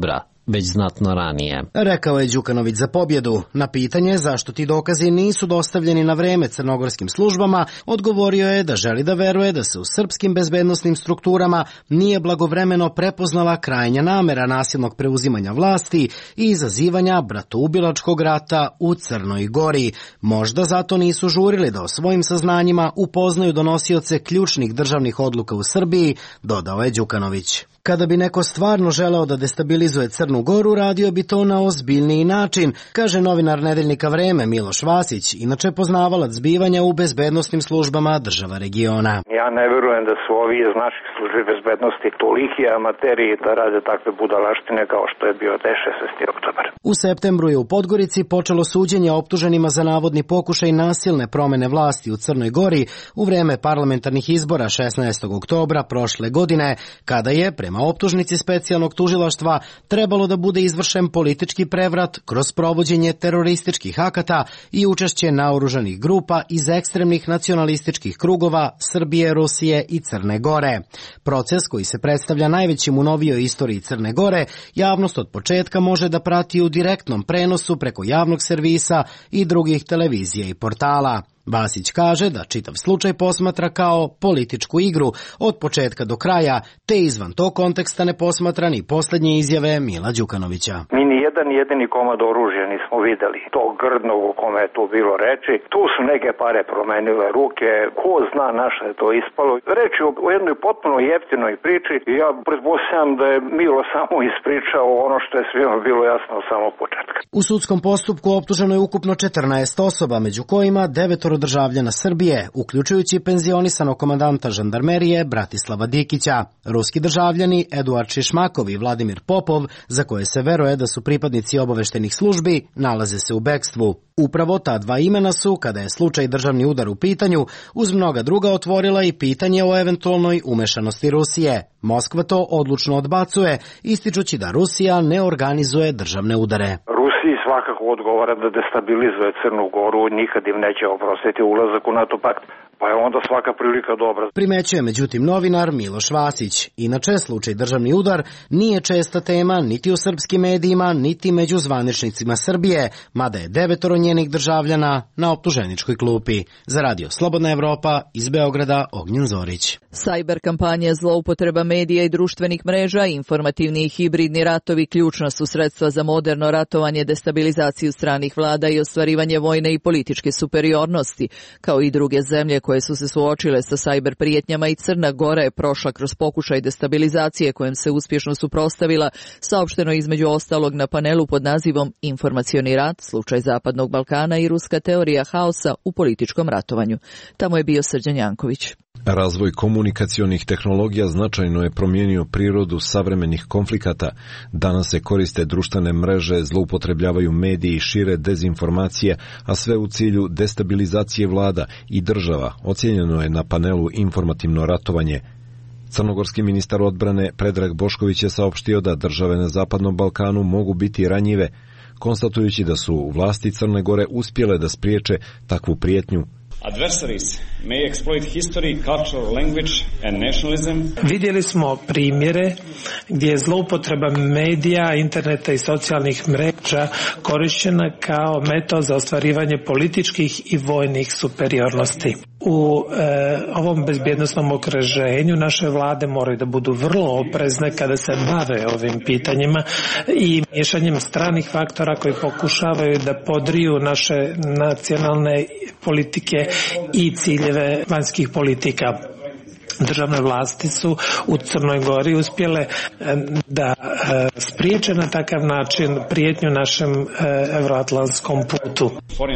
već znatno ranije.
Rekao je Đukanović za Pobjedu. Na pitanje zašto ti dokazi nisu dostavljeni na vreme crnogorskim službama, odgovorio je da želi da veruje da se u srpskim bezbednosnim strukturama nije blagovremeno prepoznala krajnja namera nasilnog preuzimanja vlasti i izazivanja bratoubilačkog rata u Crnoj Gori. Možda zato nisu žurili da o svojim saznanjima upoznaju donosioce ključnih državnih odluka u Srbiji, dodao je Đukanović. Kada bi neko stvarno želeo da destabilizuje Crnu Goru, radio bi to na ozbiljniji način, kaže novinar nedeljnika Vreme Miloš Vasić, inače poznavalac zbivanja u bezbednosnim službama država regiona.
Ja ne verujem da su ovi iz naših službi bezbednosti toliki amateri da rade takve budalaštine kao što je bio šesnaesti oktobar.
U septembru je u Podgorici počelo suđenje optuženima za navodni pokušaj nasilne promene vlasti u Crnoj Gori u vreme parlamentarnih izbora šesnaestog oktobra prošle godine, kada je, prema optužnici specijalnog tužilaštva, trebalo da bude izvršen politički prevrat kroz provođenje terorističkih akata i učešće naoružanih grupa iz ekstremnih nacionalističkih krugova Srbije, Rusije i Crne Gore. Proces, koji se predstavlja najvećim u novijoj istoriji Crne Gore, javnost od početka može da prati u direktnom prenosu preko javnog servisa i drugih televizija i portala. Vasić kaže da čitav slučaj posmatra kao političku igru od početka do kraja, te izvan tog konteksta ne posmatra ni posljednje izjave Mila Đukanovića.
Mi ni jedan jedini komad oružja nismo videli. To grdnog o kome je tu bilo reči. Tu su neke pare promenile ruke. Ko zna na šta je to ispalo. Reč je o jednoj potpuno jeftinoj priči i ja pretpostavljam da je Milo samo ispričao ono što je svima bilo jasno od samog početka.
U sudskom postupku optuženo je ukupno četrnaest osoba, među kojima devetoro državljana Srbije, uključujući penzionisanog komandanta žandarmerije Bratislava Dikića. Ruski državljani Eduard Šišmakov i Vladimir Popov, za koje se veruje da su pripadnici obaveštenih službi, nalaze se u bekstvu. Upravo ta dva imena su, kada je slučaj državni udar u pitanju, uz mnoga druga otvorila i pitanje o eventualnoj umešanosti Rusije. Moskva to odlučno odbacuje, ističući da Rusija ne organizuje državne udare.
Rusiji svakako odgovara da destabilizuje Crnu Goru, nikad im neće oprostiti ulazak u NATO pakt, pa je onda svaka prilika dobra.
Primećuje međutim novinar Miloš Vasić. Inače, slučaj državni udar nije česta tema niti u srpskim medijima, niti među zvaničnicima Srbije, mada je devetoro njenih državljana na optuženičkoj klupi. Za Radio Slobodna Evropa, iz Beograda, Ognjen Zorić.
Sajber kampanje, zloupotreba medija i društvenih mreža, informativni i hibridni ratovi ključna su sredstva za moderno ratovanje, destabilizaciju stranih vlada i ostvarivanje vojne i političke superiornosti, kao i druge zemlje koje su se suočile sa sajber prijetnjama, i Crna Gora je prošla kroz pokušaj destabilizacije kojem se uspješno suprotstavila, saopšteno između ostalog na panelu pod nazivom Informacioni rat, slučaj Zapadnog Balkana i ruska teorija haosa u političkom ratovanju. Tamo je bio Srđan Janković.
Razvoj komunikacionih tehnologija značajno je promijenio prirodu savremenih konflikata. Danas se koriste društvene mreže, zloupotrebljavaju mediji i šire dezinformacije, a sve u cilju destabilizacije vlada i država, ocijenjeno je na panelu Informativno ratovanje. Crnogorski ministar odbrane Predrag Bošković je saopštio da države na Zapadnom Balkanu mogu biti ranjive, konstatujući da su vlasti Crne Gore uspjele da spriječe takvu prijetnju.
Adversaries may exploit history, culture, language and nationalism.
Vidjeli smo primjere gdje je zloupotreba medija, interneta i socijalnih mreža korišćena kao metod za ostvarivanje političkih i vojnih superiornosti. U e, ovom bezbjednosnom okruženju naše vlade moraju da budu vrlo oprezne kada se bave ovim pitanjima i miješanjem stranih faktora koji pokušavaju da podriju naše nacionalne politike i ciljeve vanjskih politika. Državne vlasti su u Crnoj Gori uspjele da spriječe na takav način prijetnju našem euroatlantskom putu.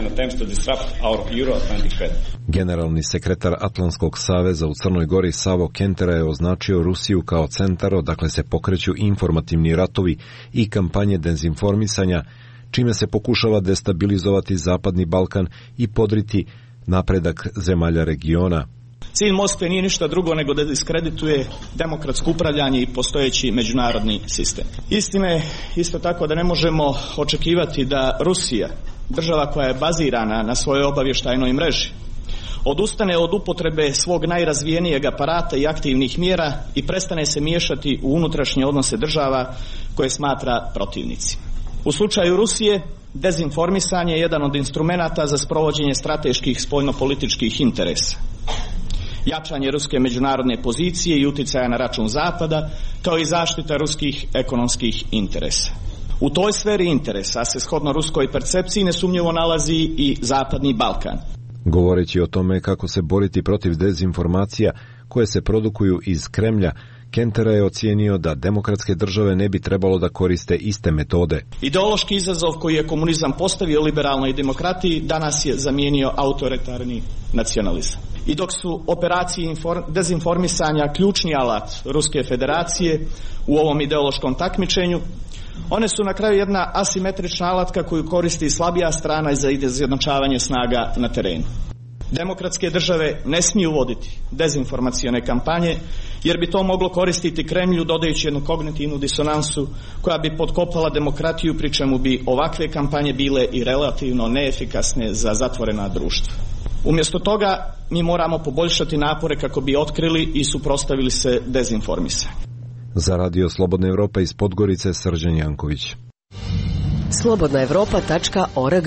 Generalni sekretar Atlantskog saveza u Crnoj Gori Savo Kentera je označio Rusiju kao centar odakle se pokreću informativni ratovi i kampanje dezinformisanja, čime se pokušava destabilizovati Zapadni Balkan i podriti napredak zemalja regiona.
Cilj Moskve nije ništa drugo nego da diskredituje demokratsko upravljanje i postojeći međunarodni sistem. Istina je isto tako da ne možemo očekivati da Rusija, država koja je bazirana na svojoj obavještajnoj mreži, odustane od upotrebe svog najrazvijenijeg aparata i aktivnih mjera i prestane se miješati u unutrašnje odnose država koje smatra protivnicima. U slučaju Rusije, dezinformisanje je jedan od instrumenata za sprovođenje strateških spoljnopolitičkih interesa. Jačanje ruske međunarodne pozicije i uticaja na račun Zapada, kao i zaštita ruskih ekonomskih interesa. U toj sferi interesa, a se shodno ruskoj percepciji, nesumnjivo nalazi i Zapadni Balkan.
Govoreći o tome kako se boriti protiv dezinformacija koje se produkuju iz Kremlja, Kentera je ocijenio da demokratske države ne bi trebalo da koriste iste metode.
Ideološki izazov koji je komunizam postavio liberalnoj demokratiji danas je zamijenio autoritarni nacionalizam. I dok su operacije dezinformisanja ključni alat Ruske federacije u ovom ideološkom takmičenju, one su na kraju jedna asimetrična alatka koju koristi slabija strana za izjednačavanje snaga na terenu. Demokratske države ne smiju voditi dezinformacione kampanje, jer bi to moglo koristiti Kremlju dodajući jednu kognitivnu disonansu koja bi potkopala demokratiju, pri čemu bi ovakve kampanje bile i relativno neefikasne za zatvorena društva. Umjesto toga mi moramo poboljšati napore kako bi otkrili i suprotstavili se dezinformisanju.
Za Radio Slobodna Evropa iz Podgorice, Srđan Janković.
slobodna evropa tačka org.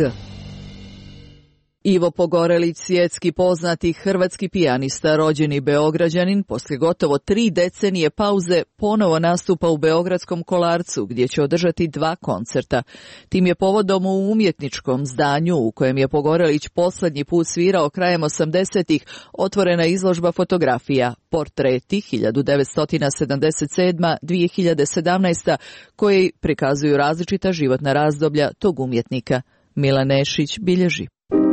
Ivo Pogorelić, svjetski poznati hrvatski pijanista, rođeni Beograđanin, poslije gotovo tri decenije pauze ponovo nastupa u Beogradskom Kolarcu, gdje će održati dva koncerta. Tim je povodom u umjetničkom zdanju u kojem je Pogorelić posljednji put svirao krajem osamdesetih otvorena izložba fotografija, portreti hiljadu devetsto sedamdeset sedma do dvije hiljade sedamnaesta, koji prikazuju različita životna razdoblja tog umjetnika. Milan Nešić bilježi.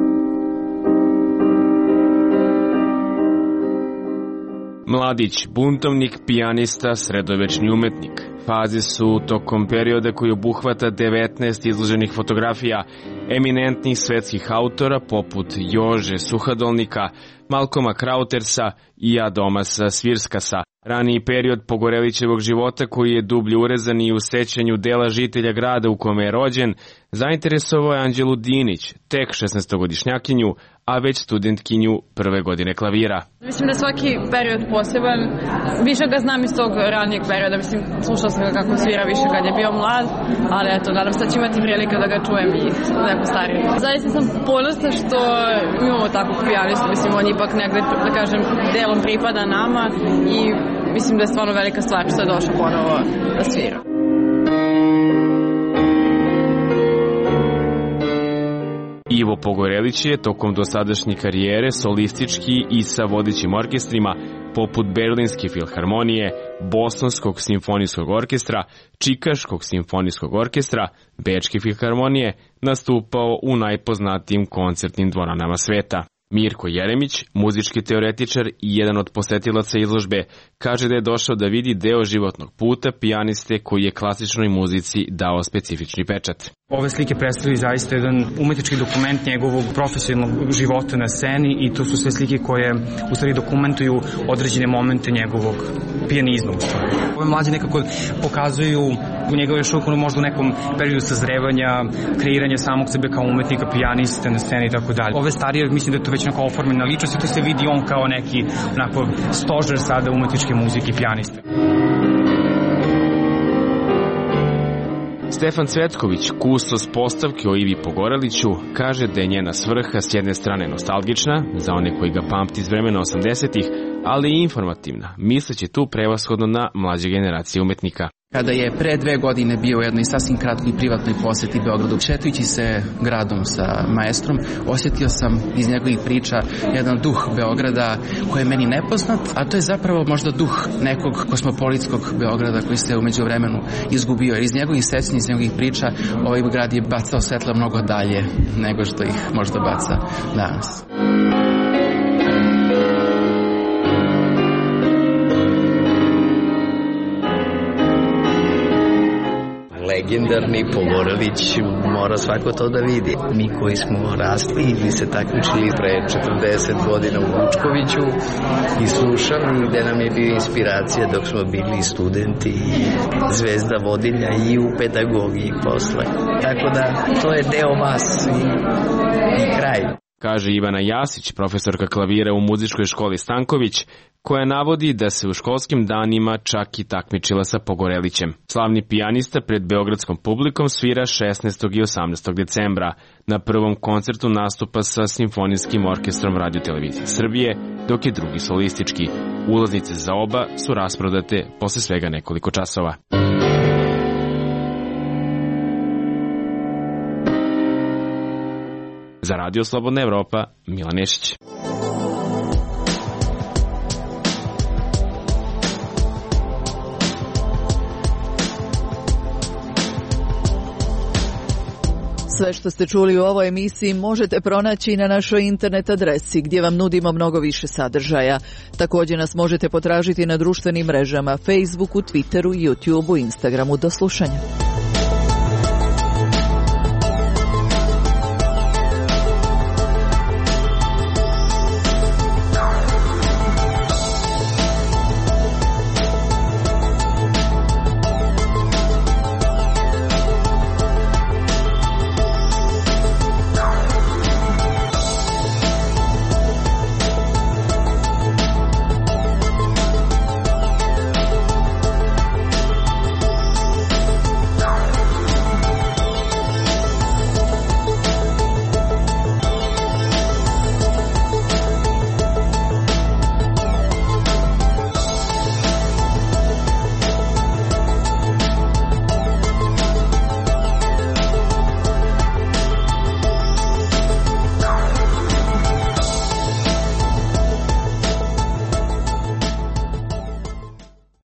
Mladić, buntovnik, pijanista, sredovečni umetnik. Faze su tokom perioda koji obuhvata devetnaest izloženih fotografija eminentnih svetskih autora poput Jože Suhadolnika, Malcolma Krautersa i Adomasa Svirskasa. Raniji period Pogorelićevog života, koji je dublje urezan i u sećanju dela žitelja grada u kome je rođen, zainteresovao je Anđelu Dinić, tek šesnaestogodišnjakinju, a već studentkinju prve godine klavira.
Mislim da je svaki period poseban. Više ga znam iz tog ranijeg perioda. Mislim, slušala sam ga kako svira više kad je bio mlad, ali eto, nadam se da ću imati prilike da ga čujem i neko stariji. Zaista sam ponosna što imamo takvog pijanistu. Mislim, on ipak negde, da kažem, delom pripada nama i mislim da je stvarno velika stvar što je došao ponovo da svira.
Ivo Pogorelić je tokom dosadašnje karijere solistički i sa vodećim orkestrima poput Berlinske filharmonije, Bostonskog simfonijskog orkestra, Čikaškog simfonijskog orkestra, Bečke filharmonije nastupao u najpoznatijim koncertnim dvoranama sveta. Mirko Jeremić, muzički teoretičar i jedan od posetilaca izložbe, kaže da je došao da vidi deo životnog puta pijaniste koji je klasičnoj muzici dao specifični pečat.
Ove slike predstavljaju zaista jedan umetnički dokument njegovog profesionalnog života na sceni i to su sve slike koje u stvari dokumentuju određene momente njegovog pijanizma. Ove mlađe nekako pokazuju u njegove još uvijek možda u nekom periodu sazrevanja, kreiranja samog sebe kao umetnika, pijaniste na sceni i tako dalje. Ove starije, mislim da je to već onako oformljena ličnost i tu se vidi on kao neki onako stožer sada umetničke muzike i pijaniste.
Stefan Cvetković, kustos postavke o Ivi Pogoreliću, kaže da je njena svrha s jedne strane nostalgična, za one koji ga pamti iz vremena osamdesetih, ali i informativna, misleći tu prevashodno na mlađe generacije umetnika.
Kada je pre dve godine bio u jednoj sasvim kratkoj privatnoj poseti Beogradu, šetajući se gradom sa maestrom, osjetio sam iz njegovih priča jedan duh Beograda koji je meni nepoznat, a to je zapravo možda duh nekog kosmopolitskog Beograda koji se umeđu vremenu izgubio. Iz njegovih sećanja, iz njegovih priča, ovaj grad je bacao svetla mnogo dalje nego što ih možda baca danas.
Legendarni Pogorelić, mora svako to da vidi. Mi koji smo rasli ili se takmičili pre četrdeset godina u Vučkoviću i slušali gde nam je bio inspiracija dok smo bili studenti i zvezda vodilja i u pedagogiji posle. Tako da to je deo vas i, i kraj.
kaže Ivana Jasić, profesorka klavira u muzičkoj školi Stanković, koja navodi da se u školskim danima čak i takmičila sa Pogorelićem. Slavni pijanista pred beogradskom publikom svira šesnaestog i osamnaestog decembra. Na prvom koncertu nastupa sa Simfonijskim orkestrom Radio-televizije Srbije, dok je drugi solistički. Ulaznice za oba su rasprodate posle svega nekoliko časova. Za Radio Slobodna Evropa, Milan Nešić.
Sve što ste čuli u ovoj emisiji možete pronaći na našoj internet adresi gdje vam nudimo mnogo više sadržaja. Također nas možete potražiti na društvenim mrežama Facebooku, Twitteru, YouTubeu, Instagramu. Do slušanja.